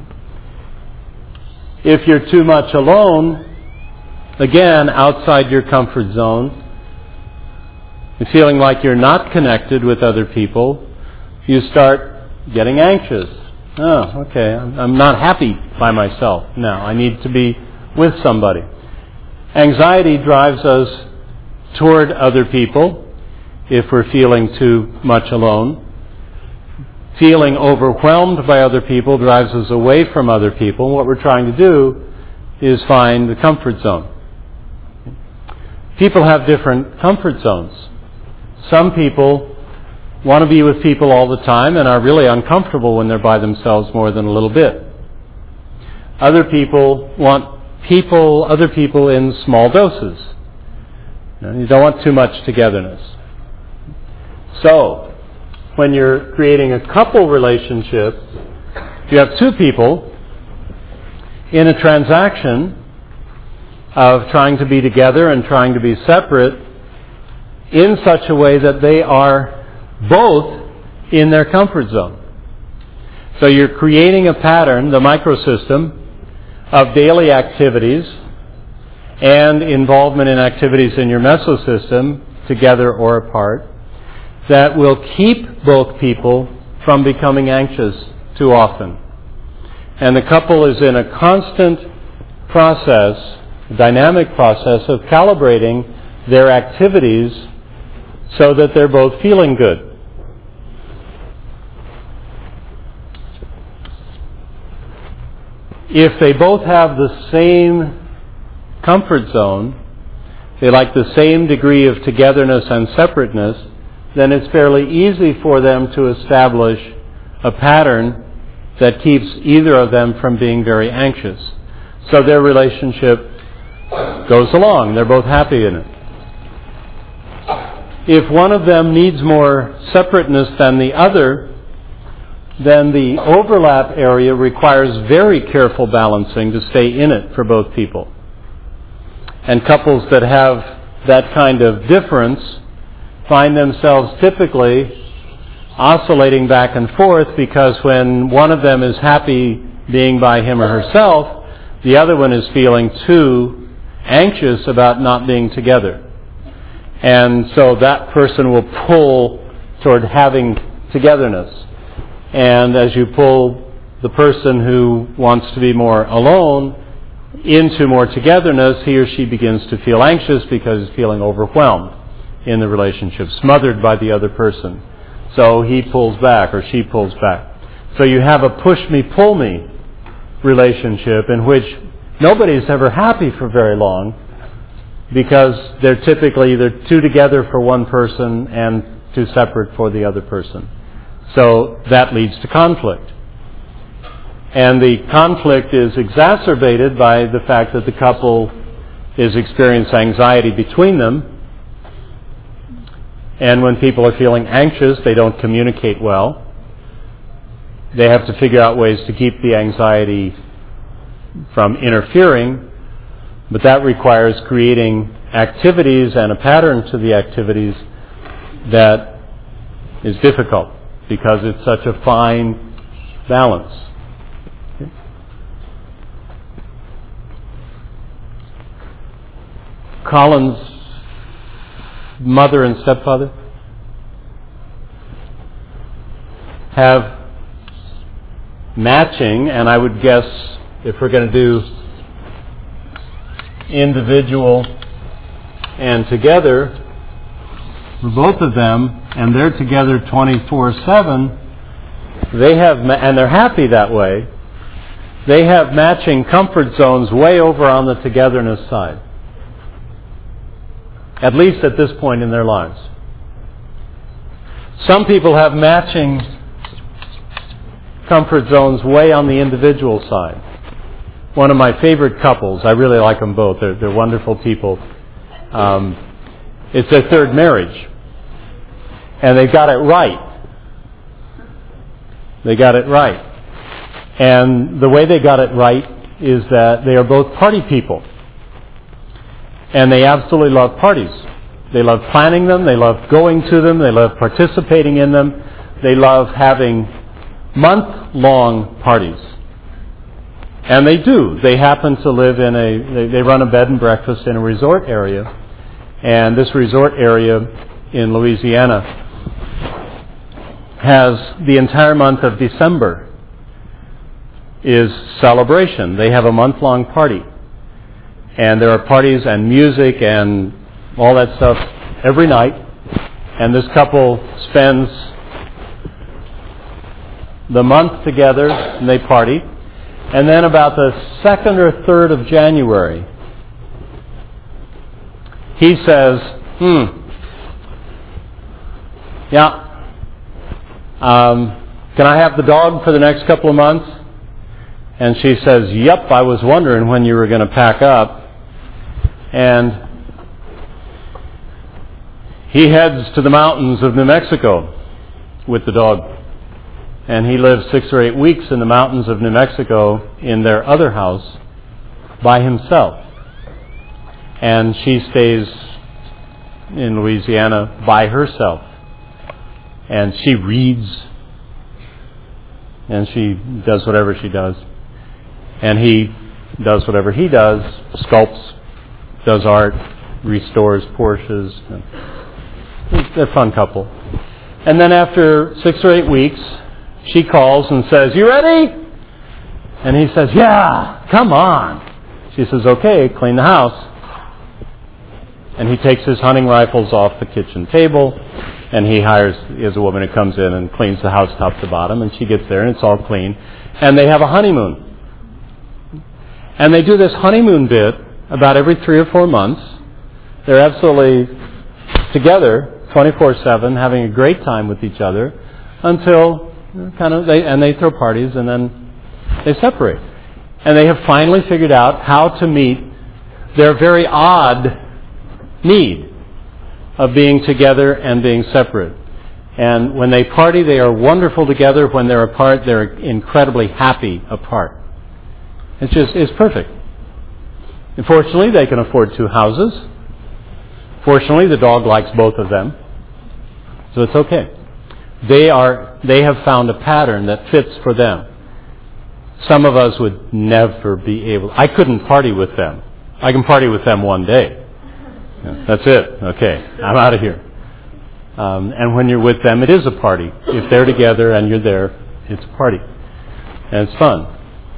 If you're too much alone, again, outside your comfort zone, you're feeling like you're not connected with other people, you start getting anxious. Oh, okay, I'm not happy by myself now. I need to be with somebody. Anxiety drives us toward other people if we're feeling too much alone. Feeling overwhelmed by other people drives us away from other people. What we're trying to do is find the comfort zone. People have different comfort zones. Some people want to be with people all the time and are really uncomfortable when they're by themselves more than a little bit. Other people want people, other people in small doses. You know, you don't want too much togetherness. So, when you're creating a couple relationship, you have two people in a transaction of trying to be together and trying to be separate in such a way that they are both in their comfort zone. So you're creating a pattern, the microsystem, of daily activities and involvement in activities in your mesosystem, together or apart, that will keep both people from becoming anxious too often. And the couple is in a constant process, dynamic process of calibrating their activities so that they're both feeling good. If they both have the same comfort zone, they like the same degree of togetherness and separateness, then it's fairly easy for them to establish a pattern that keeps either of them from being very anxious. So their relationship goes along. They're both happy in it. If one of them needs more separateness than the other, then the overlap area requires very careful balancing to stay in it for both people. And couples that have that kind of difference find themselves typically oscillating back and forth, because when one of them is happy being by him or herself, the other one is feeling too anxious about not being together. And so that person will pull toward having togetherness. And as you pull the person who wants to be more alone into more togetherness, he or she begins to feel anxious because he's feeling overwhelmed in the relationship, smothered by the other person. So he pulls back or she pulls back. So you have a push-me-pull-me relationship in which nobody's ever happy for very long, because they're typically either too together for one person and too separate for the other person. So that leads to conflict. And the conflict is exacerbated by the fact that the couple is experiencing anxiety between them. And when people are feeling anxious, they don't communicate well. They have to figure out ways to keep the anxiety from interfering, but that requires creating activities and a pattern to the activities that is difficult, because it's such a fine balance. Okay. Colin's mother and stepfather have matching, and I would guess if we're going to do individual and together for both of them, and they're together twenty-four seven, they have, and they're happy that way, they have matching comfort zones way over on the togetherness side. At least at this point in their lives. Some people have matching comfort zones way on the individual side. One of my favorite couples, I really like them both, they're, they're wonderful people. Um, it's their third marriage. And they got it right. They got it right. And the way they got it right is that they are both party people. And they absolutely love parties. They love planning them. They love going to them. They love participating in them. They love having month-long parties. And they do. They happen to live in a, they, they run a bed and breakfast in a resort area. And this resort area in Louisiana has the entire month of December is celebration. They have a month-long party. And there are parties and music and all that stuff every night. And this couple spends the month together and they party. And then about the second or third of January, he says, hmm, yeah, um, can I have the dog for the next couple of months? And she says, yep, I was wondering when you were going to pack up. And he heads to the mountains of New Mexico with the dog. And he lives six or eight weeks in the mountains of New Mexico in their other house by himself. And she stays in Louisiana by herself. And she reads. And she does whatever she does. And he does whatever he does, sculpts, does art, restores Porsches. They're a fun couple. And then after six or eight weeks, she calls and says, you ready? And he says, yeah, come on. She says, okay, clean the house. And he takes his hunting rifles off the kitchen table, and he hires, he has a woman who comes in and cleans the house top to bottom, and she gets there and it's all clean. And they have a honeymoon. And they do this honeymoon bit about every three or four months. They're absolutely together twenty-four seven, having a great time with each other until kind of they and they throw parties and then they separate. And they have finally figured out how to meet their very odd need of being together and being separate. And when they party, they are wonderful together. When they're apart, they're incredibly happy apart. It's just, it's perfect. And fortunately, they can afford two houses. Fortunately, the dog likes both of them. So it's okay. They are, they have found a pattern that fits for them. Some of us would never be able, I couldn't party with them. I can party with them one day. Yeah, that's it. Okay, I'm out of here. Um, and when you're with them, it is a party. If they're together and you're there, it's a party. And it's fun.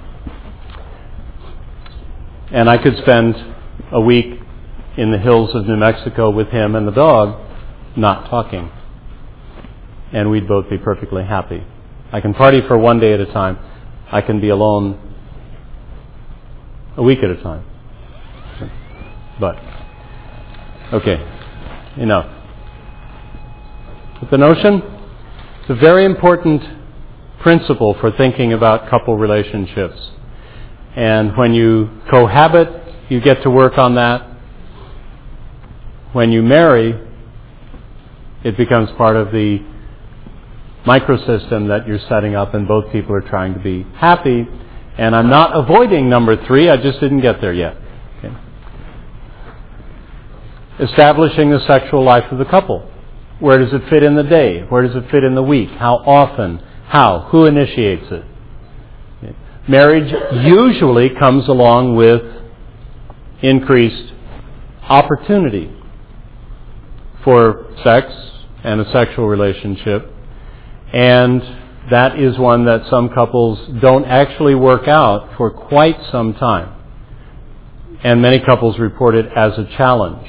And I could spend a week in the hills of New Mexico with him and the dog, not talking. And we'd both be perfectly happy. I can party for one day at a time. I can be alone a week at a time. But, okay, enough. But the notion, it's a very important principle for thinking about couple relationships. And when you cohabit, you get to work on that. When you marry, it becomes part of the microsystem that you're setting up, and both people are trying to be happy. And I'm not avoiding number three, I just didn't get there yet. Okay. Establishing the sexual life of the couple. Where does it fit in the day? Where does it fit in the week? How often? How? Who initiates it? Okay. Marriage usually comes along with increased opportunity for sex and a sexual relationship. And that is one that some couples don't actually work out for quite some time. And many couples report it as a challenge.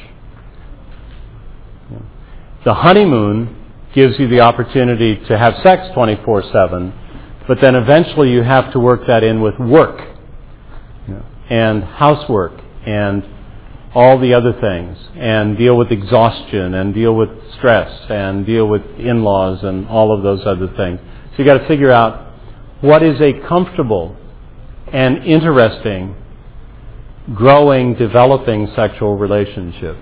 The honeymoon gives you the opportunity to have sex twenty-four seven, but then eventually you have to work that in with work and housework and all the other things, and deal with exhaustion and deal with stress and deal with in-laws and all of those other things. So you've got to figure out what is a comfortable and interesting, growing, developing sexual relationship.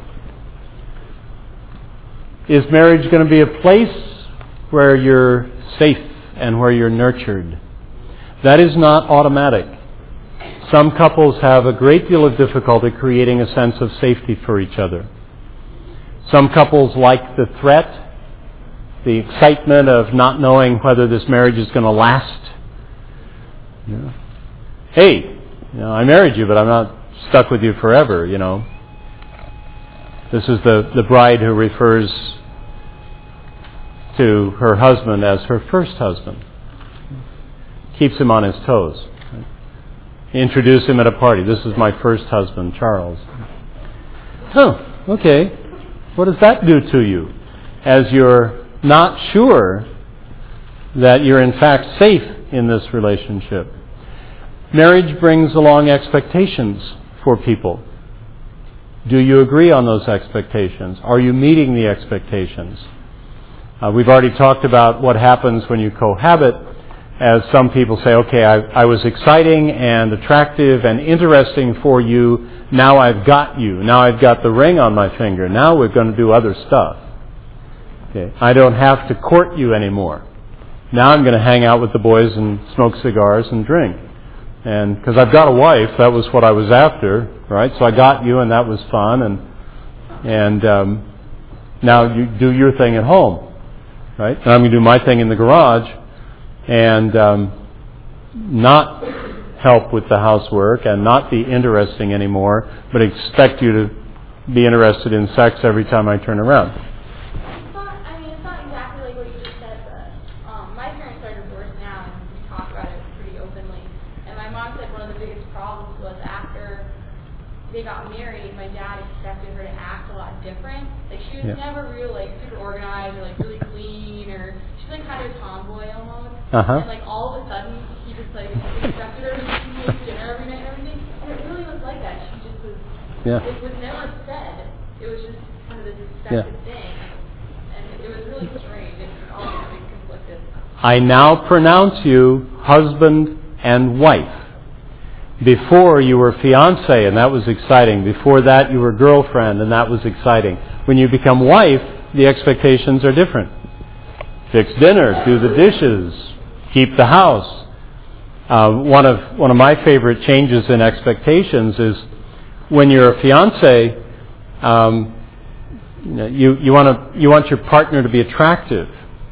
Is marriage going to be a place where you're safe and where you're nurtured? That is not automatic. Some couples have a great deal of difficulty creating a sense of safety for each other. Some couples like the threat, the excitement of not knowing whether this marriage is going to last. You know, hey, you know, I married you, but I'm not stuck with you forever, you know. This is the, the bride who refers to her husband as her first husband. Keeps him on his toes. Introduce him at a party. This is my first husband, Charles. Oh, okay. What does that do to you? As you're not sure that you're in fact safe in this relationship. Marriage brings along expectations for people. Do you agree on those expectations? Are you meeting the expectations? Uh, we've already talked about what happens when you cohabit, as some people say, okay, I, I was exciting and attractive and interesting for you. Now I've got you. Now I've got the ring on my finger. Now we're going to do other stuff. Okay, I don't have to court you anymore. Now I'm going to hang out with the boys and smoke cigars and drink. And because I've got a wife, that was what I was after, right? So I got you, and that was fun. And and um, now you do your thing at home, right? And I'm going to do my thing in the garage, and um, not help with the housework and not be interesting anymore, but expect you to be interested in sex every time I turn around. It's not, I mean, it's not exactly like what you just said, but um, my parents are divorced now, and we talk about it pretty openly. And my mom said one of the biggest problems was after they got married, my dad expected her to act a lot different. Like, she was Yeah. never real, like, super organized or, like, really clean, or she's, like, kind of a tomboy almost. Uh-huh. And, like, all of a sudden, he just, like, expected her to make dinner every night and everything. And it really was like that. She just was, Yeah. it was never said. It was just kind of this expected Yeah. thing. And it was really strange. It was always like conflicted. I now pronounce you husband and wife. Before you were fiancé, and that was exciting. Before that you were girlfriend, and that was exciting. When you become wife, the expectations are different. Fix dinner, do the dishes, keep the house. Uh, one of one of my favorite changes in expectations is when you're a fiancé, um, you you want to you want your partner to be attractive.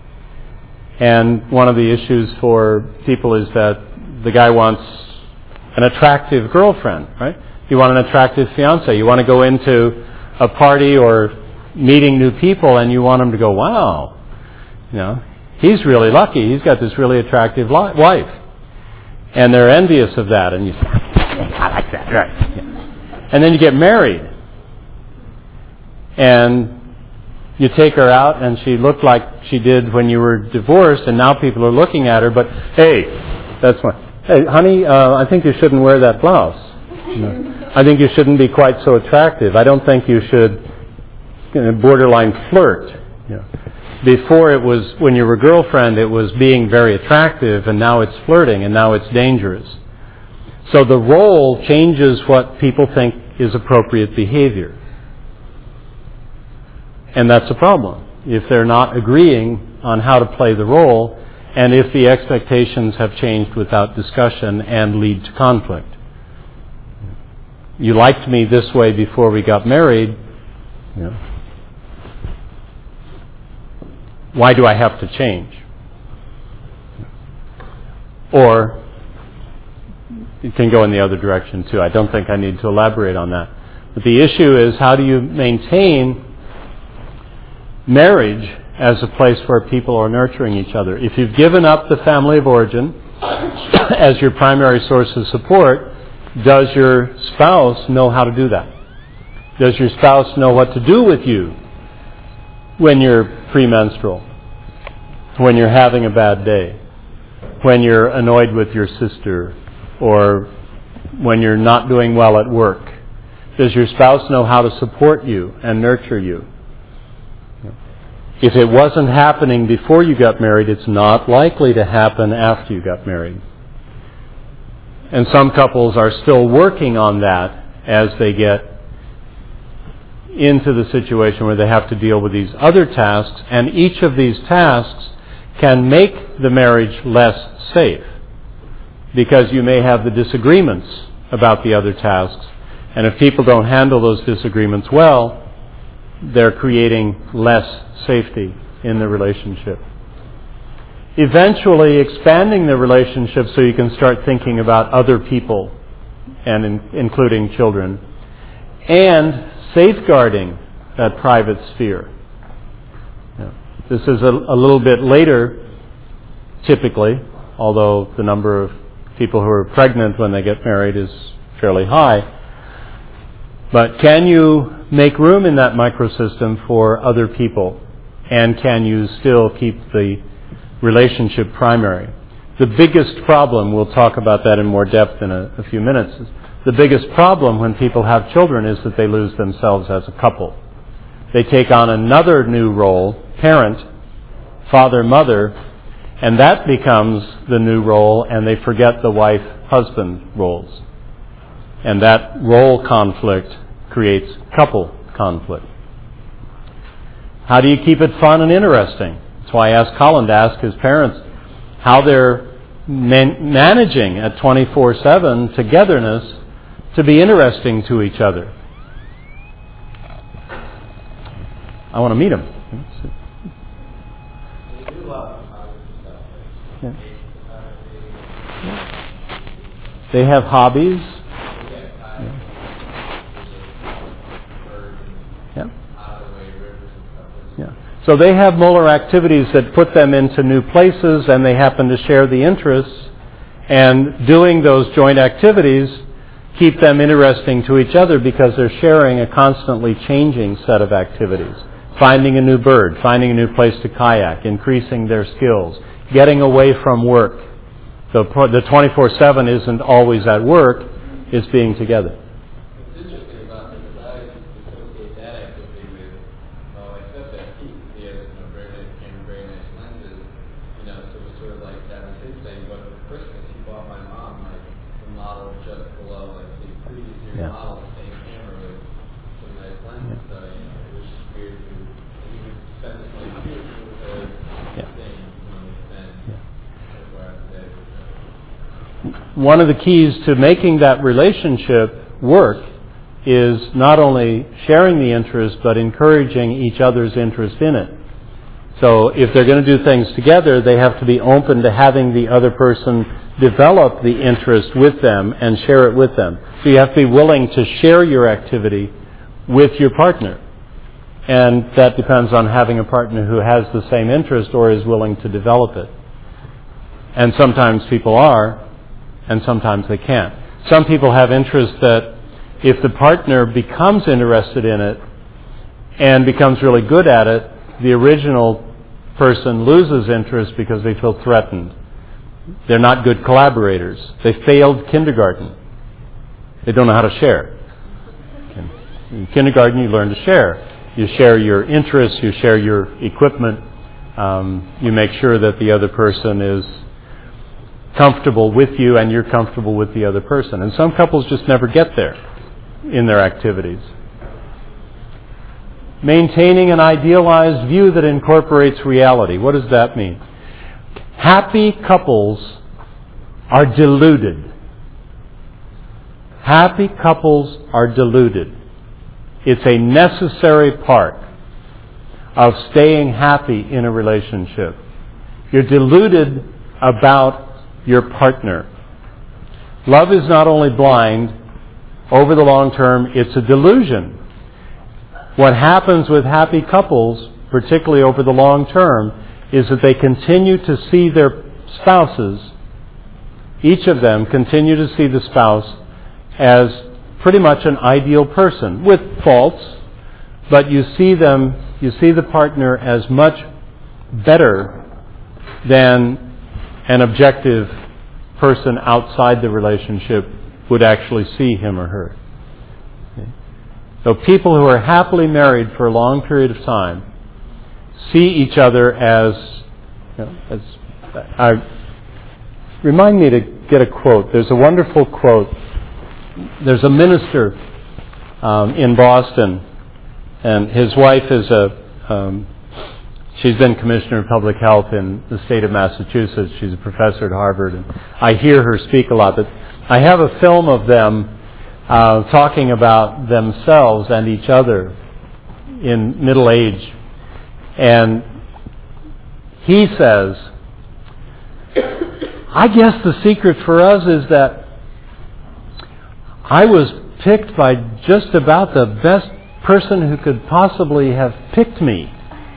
And one of the issues for people is that the guy wants an attractive girlfriend, right? You want an attractive fiancé. You want to go into a party or meeting new people, and you want them to go, wow, you know, he's really lucky. He's got this really attractive li- wife. And they're envious of that. And you say, I like that, right? Yeah. And then you get married. And you take her out, and she looked like she did when you were divorced, and now people are looking at her, but, hey, that's fine. Hey, honey, uh, I think you shouldn't wear that blouse. You know, I think you shouldn't be quite so attractive. I don't think you should, you know, borderline flirt. You know. Before it was, when you were a girlfriend, it was being very attractive, and now it's flirting, and now it's dangerous. So the role changes what people think is appropriate behavior. And that's a problem. If they're not agreeing on how to play the role, and if the expectations have changed without discussion and lead to conflict. You liked me this way before we got married. You know, why do I have to change? Or it can go in the other direction too. I don't think I need to elaborate on that. But the issue is, how do you maintain marriage as a place where people are nurturing each other? If you've given up the family of origin as your primary source of support, does your spouse know how to do that? Does your spouse know what to do with you when you're premenstrual, when you're having a bad day, when you're annoyed with your sister, or when you're not doing well at work? Does your spouse know how to support you and nurture you? If it wasn't happening before you got married, it's not likely to happen after you got married. And some couples are still working on that as they get into the situation where they have to deal with these other tasks, and each of these tasks can make the marriage less safe, because you may have the disagreements about the other tasks, and if people don't handle those disagreements well, they're creating less safety in the relationship. Eventually expanding the relationship so you can start thinking about other people, and in, including children, and safeguarding that private sphere. Yeah. This is a, a little bit later, typically, although the number of people who are pregnant when they get married is fairly high. But can you make room in that microsystem for other people? And can you still keep the relationship primary? The biggest problem, we'll talk about that in more depth in a, a few minutes, is the biggest problem when people have children is that they lose themselves as a couple. They take on another new role, parent, father, mother, and that becomes the new role, and they forget the wife-husband roles. And that role conflict creates couple conflict. How do you keep it fun and interesting? That's why I asked Colin to ask his parents how they're man- managing at twenty-four seven togetherness to be interesting to each other. I want to meet them. They do a lot of positive stuff. Like Yeah. They have hobbies. Yeah. Yeah. So they have Muller activities that put them into new places, and they happen to share the interests, and doing those joint activities keep them interesting to each other because they're sharing a constantly changing set of activities. Finding a new bird, finding a new place to kayak, increasing their skills, getting away from work. So the twenty-four seven isn't always at work, it's being together. What's interesting about this is I associate that activity with, oh, I set that peak. He has, you know, very nice camera, very nice lenses. You know, so it was sort of like that was his thing. But for Christmas, he bought my mom like the model just below, like the previous year's Yeah. model, the same camera with some nice lenses. Yeah. So, you know, it was just weird to, and he would spend this money too. It was a Yeah. thing, you know, spend. Yeah. That's why I said, One of the keys to making that relationship work is not only sharing the interest, but encouraging each other's interest in it. So if they're going to do things together, they have to be open to having the other person develop the interest with them and share it with them. So you have to be willing to share your activity with your partner. And that depends on having a partner who has the same interest or is willing to develop it. And sometimes people are, and sometimes they can't. Some people have interests that if the partner becomes interested in it and becomes really good at it, the original person loses interest because they feel threatened. They're not good collaborators. They failed kindergarten. They don't know how to share. In kindergarten, you learn to share. You share your interests, you share your equipment, um, you make sure that the other person is comfortable with you and you're comfortable with the other person. And some couples just never get there in their activities. Maintaining an idealized view that incorporates reality. What does that mean? Happy couples are deluded. Happy couples are deluded. It's a necessary part of staying happy in a relationship. You're deluded about your partner. Love is not only blind, over the long term, it's a delusion. What happens with happy couples, particularly over the long term, is that they continue to see their spouses, each of them continue to see the spouse as pretty much an ideal person, with faults, but you see them, you see the partner as much better than an objective person outside the relationship would actually see him or her. Okay. So people who are happily married for a long period of time see each other as, you know, as I, remind me to get a quote. There's a wonderful quote. There's a minister um, in Boston, and his wife is a um, she's been commissioner of public health in the state of Massachusetts. She's a professor at Harvard, and I hear her speak a lot. But I have a film of them uh, talking about themselves and each other in middle age. And he says, I guess the secret for us is that I was picked by just about the best person who could possibly have picked me.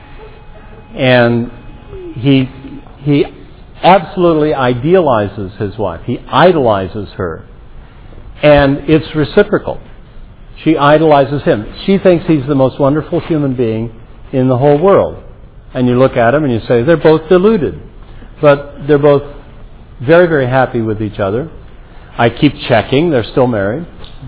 And he he absolutely idealizes his wife. He idolizes her. And it's reciprocal. She idolizes him. She thinks he's the most wonderful human being in the whole world. And you look at him and you say, they're both deluded. But they're both very, very happy with each other. I keep checking, they're still married.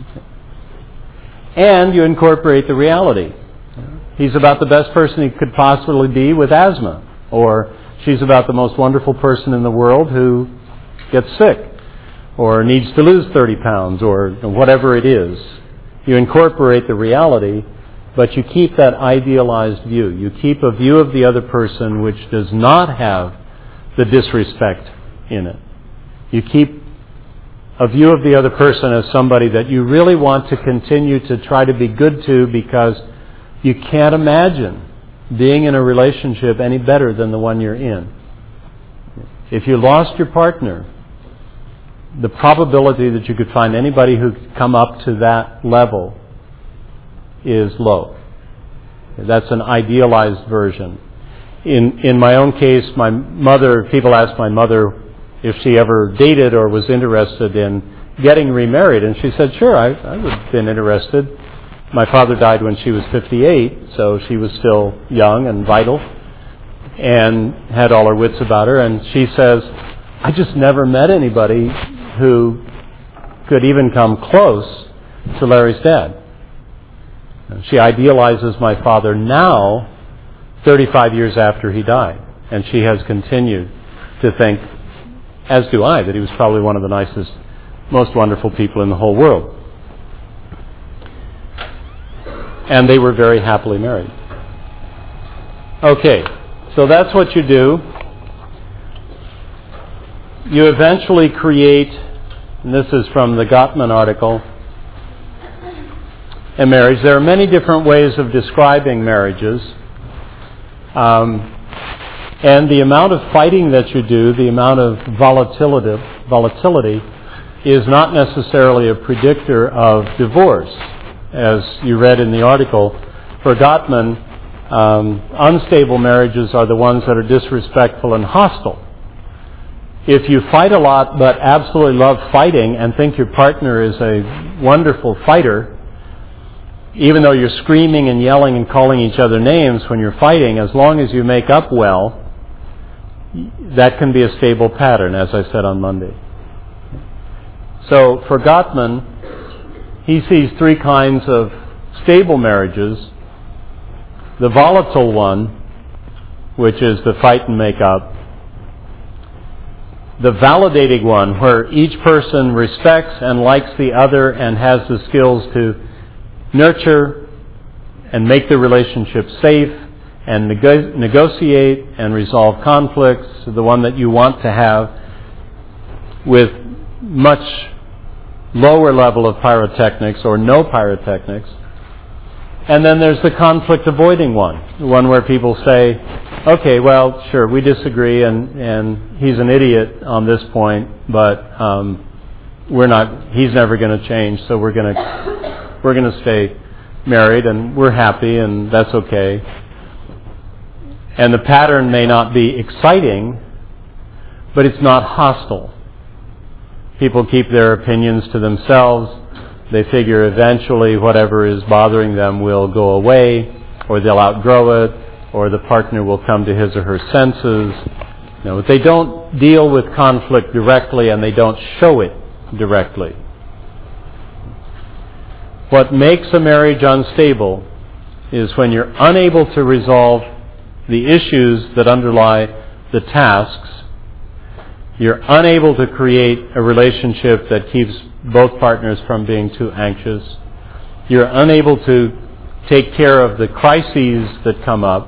And you incorporate the reality. He's about the best person he could possibly be with asthma. Or she's about the most wonderful person in the world who gets sick. Or needs to lose thirty pounds. Or whatever it is. You incorporate the reality, but you keep that idealized view. You keep a view of the other person which does not have the disrespect in it. You keep a view of the other person as somebody that you really want to continue to try to be good to, because you can't imagine being in a relationship any better than the one you're in. If you lost your partner, the probability that you could find anybody who could come up to that level is low. That's an idealized version. In in my own case, my mother, people ask my mother if she ever dated or was interested in getting remarried, and she said, sure, I, I would have been interested. My father died when she was fifty-eight, so she was still young and vital and had all her wits about her, and she says, I just never met anybody who could even come close to Larry's dad. She idealizes my father now, thirty-five years after he died. And she has continued to think, as do I, that he was probably one of the nicest, most wonderful people in the whole world. And they were very happily married. Okay, so that's what you do. You eventually create, and this is from the Gottman article, a marriage. There are many different ways of describing marriages. Um, and the amount of fighting that you do, the amount of volatility, volatility is not necessarily a predictor of divorce. As you read in the article, for Gottman, um, unstable marriages are the ones that are disrespectful and hostile. If you fight a lot but absolutely love fighting and think your partner is a wonderful fighter, even though you're screaming and yelling and calling each other names when you're fighting, as long as you make up well, that can be a stable pattern, as I said on Monday. So for Gottman, he sees three kinds of stable marriages. The volatile one, which is the fight and make up. The validating one, where each person respects and likes the other and has the skills to nurture and make the relationship safe and nego- negotiate and resolve conflicts, the one that you want to have with much lower level of pyrotechnics or no pyrotechnics. And then there's the conflict avoiding one, the one where people say, okay, well, sure, we disagree and, and he's an idiot on this point, but um, we're not, he's never going to change, so we're going to we're going to stay married and we're happy and that's okay. And the pattern may not be exciting, but it's not hostile. People keep their opinions to themselves. They figure eventually whatever is bothering them will go away, or they'll outgrow it, or the partner will come to his or her senses. You know, they don't deal with conflict directly and they don't show it directly. What makes a marriage unstable is when you're unable to resolve the issues that underlie the tasks. You're unable to create a relationship that keeps both partners from being too anxious. You're unable to take care of the crises that come up.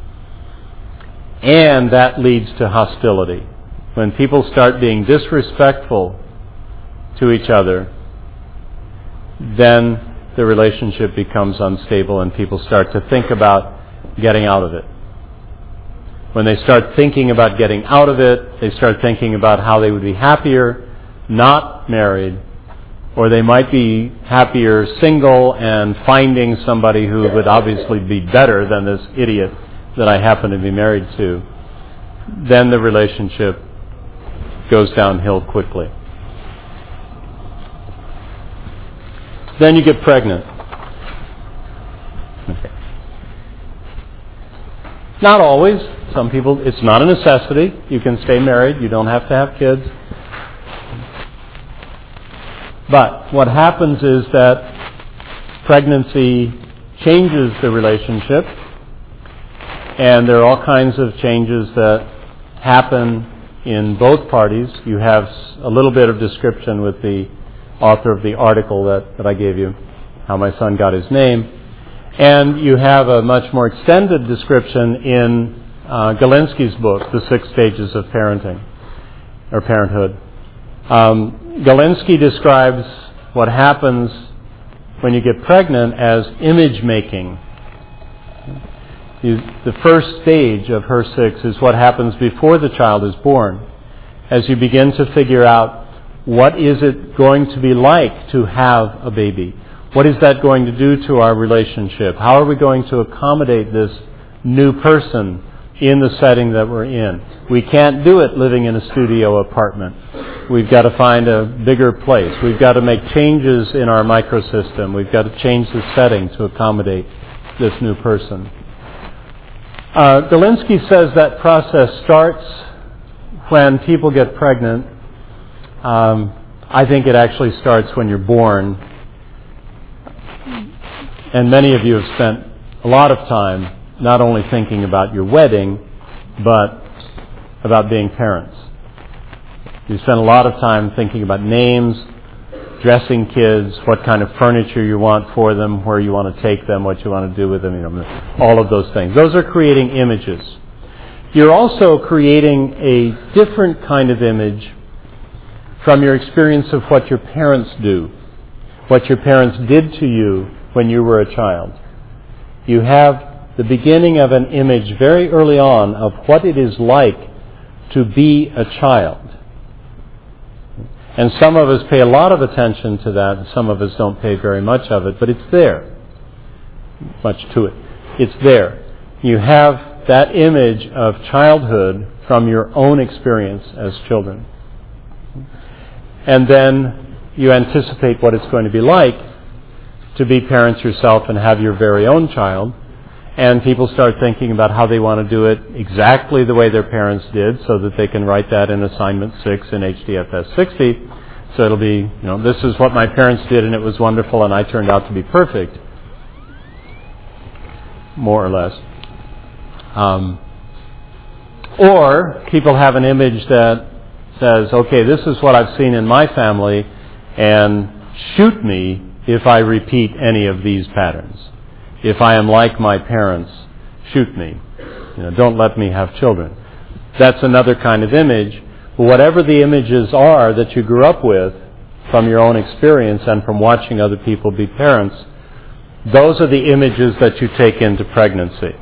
And that leads to hostility. When people start being disrespectful to each other, then the relationship becomes unstable and people start to think about getting out of it. When they start thinking about getting out of it, they start thinking about how they would be happier not married, or they might be happier single and finding somebody who would obviously be better than this idiot that I happen to be married to. Then the relationship goes downhill quickly. Then you get pregnant. Okay. Not always. Some people, it's not a necessity. You can stay married. You don't have to have kids. But what happens is that pregnancy changes the relationship, and there are all kinds of changes that happen in both parties. You have a little bit of description with the author of the article that, that I gave you, How My Son Got His Name. And you have a much more extended description in uh, Galinsky's book, The Six Stages of Parenting, or Parenthood. Um, Galinsky describes what happens when you get pregnant as image making. You, the first stage of Her Six is what happens before the child is born, as you begin to figure out what is it going to be like to have a baby. What is that going to do to our relationship? How are we going to accommodate this new person in the setting that we're in? We can't do it living in a studio apartment. We've got to find a bigger place. We've got to make changes in our microsystem. We've got to change the setting to accommodate this new person. Uh, Galinsky says that process starts when people get pregnant. Um, I think it actually starts when you're born. And many of you have spent a lot of time not only thinking about your wedding, but about being parents. You spend a lot of time thinking about names, dressing kids, what kind of furniture you want for them, where you want to take them, what you want to do with them, you know, all of those things. Those are creating images. You're also creating a different kind of image from your experience of what your parents do, what your parents did to you when you were a child. You have the beginning of an image very early on of what it is like to be a child. And some of us pay a lot of attention to that, and some of us don't pay very much of it, but it's there. Much to it. It's there. You have that image of childhood from your own experience as children. And then you anticipate what it's going to be like to be parents yourself and have your very own child. And people start thinking about how they want to do it exactly the way their parents did, so that they can write that in assignment six in H D F S sixty. So it'll be, you know, this is what my parents did and it was wonderful and I turned out to be perfect. More or less. Um, or people have an image that says, okay, this is what I've seen in my family, and shoot me if I repeat any of these patterns. If I am like my parents, shoot me. You know, don't let me have children. That's another kind of image. But whatever the images are that you grew up with from your own experience and from watching other people be parents, those are the images that you take into pregnancy.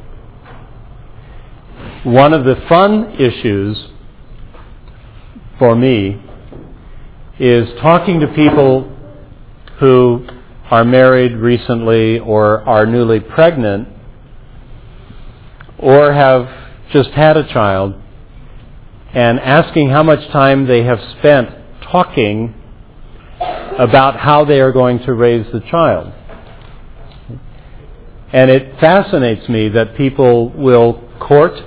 One of the fun issues for me is talking to people who are married recently or are newly pregnant or have just had a child, and asking how much time they have spent talking about how they are going to raise the child. And it fascinates me that people will court,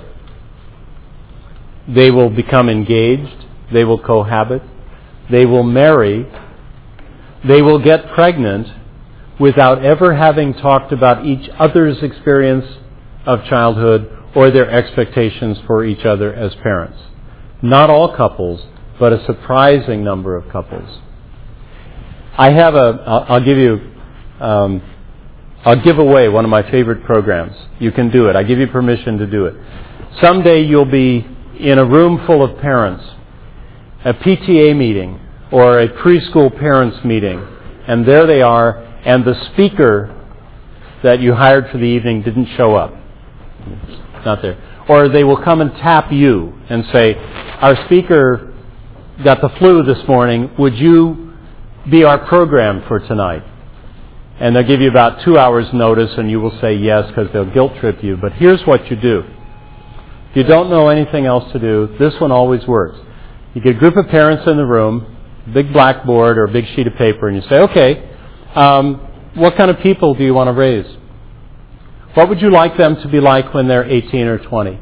they will become engaged, they will cohabit, they will marry, they will get pregnant without ever having talked about each other's experience of childhood or their expectations for each other as parents. Not all couples, but a surprising number of couples. I have a, I'll, I'll give you, um, I'll give away one of my favorite programs. You can do it. I give you permission to do it. Someday you'll be in a room full of parents, a P T A meeting or a preschool parents meeting, and there they are, and the speaker that you hired for the evening didn't show up. It's not there. Or they will come and tap you and say, our speaker got the flu this morning. Would you be our program for tonight? And they'll give you about two hours notice, and you will say yes because they'll guilt trip you. But here's what you do. If you don't know anything else to do, this one always works. You get a group of parents in the room, big blackboard or a big sheet of paper, and you say, okay, um, what kind of people do you want to raise? What would you like them to be like when they're eighteen or twenty?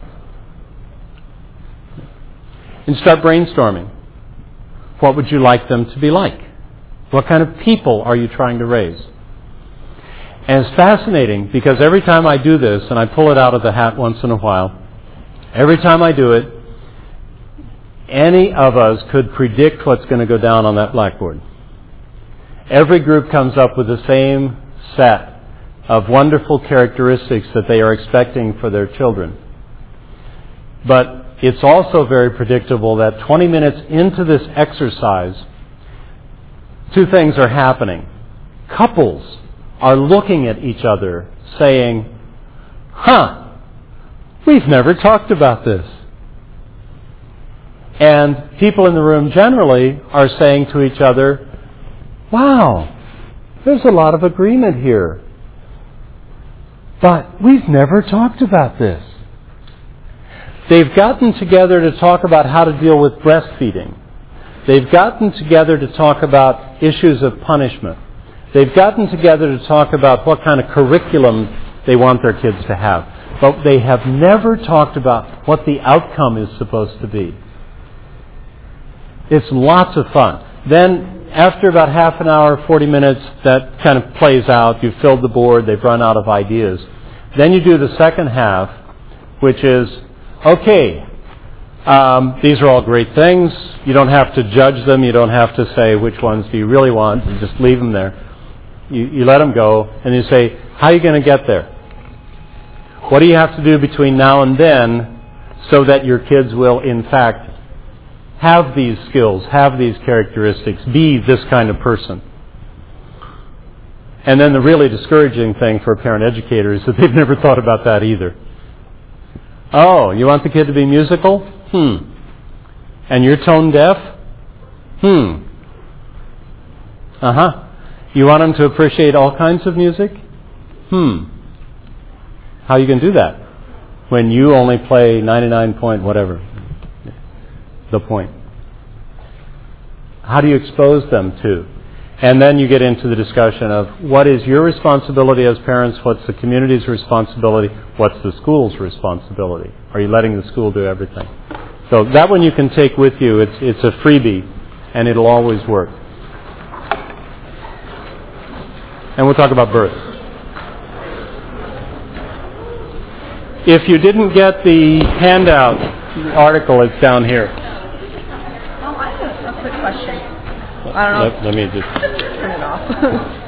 And start brainstorming. What would you like them to be like? What kind of people are you trying to raise? And it's fascinating because every time I do this, and I pull it out of the hat once in a while, every time I do it, any of us could predict what's going to go down on that blackboard. Every group comes up with the same set of wonderful characteristics that they are expecting for their children. But it's also very predictable that twenty minutes into this exercise, two things are happening. Couples are looking at each other saying, huh, we've never talked about this. And people in the room generally are saying to each other, wow, there's a lot of agreement here. But we've never talked about this. They've gotten together to talk about how to deal with breastfeeding. They've gotten together to talk about issues of punishment. They've gotten together to talk about what kind of curriculum they want their kids to have. But they have never talked about what the outcome is supposed to be. It's lots of fun. Then, after about half an hour, forty minutes, that kind of plays out. You've filled the board. They've run out of ideas. Then you do the second half, which is, okay, um, these are all great things. You don't have to judge them. You don't have to say which ones do you really want. You just leave them there. You, you let them go, and you say, how are you going to get there? What do you have to do between now and then so that your kids will, in fact, have these skills, have these characteristics, be this kind of person? And then the really discouraging thing for a parent educator is that they've never thought about that either. Oh, you want the kid to be musical? Hmm. And you're tone deaf? Hmm. Uh-huh. You want them to appreciate all kinds of music? Hmm. How are you going to do that when you only play ninety-nine point whatever, the point? How do you expose them to? And then you get into the discussion of what is your responsibility as parents, what's the community's responsibility, what's the school's responsibility? Are you letting the school do everything? So that one you can take with you. It's it's a freebie, and it'll always work. And we'll talk about birth. If you didn't get the handout article, it's down here. Oh, I have a quick question. I don't know. Let, let me just turn it off.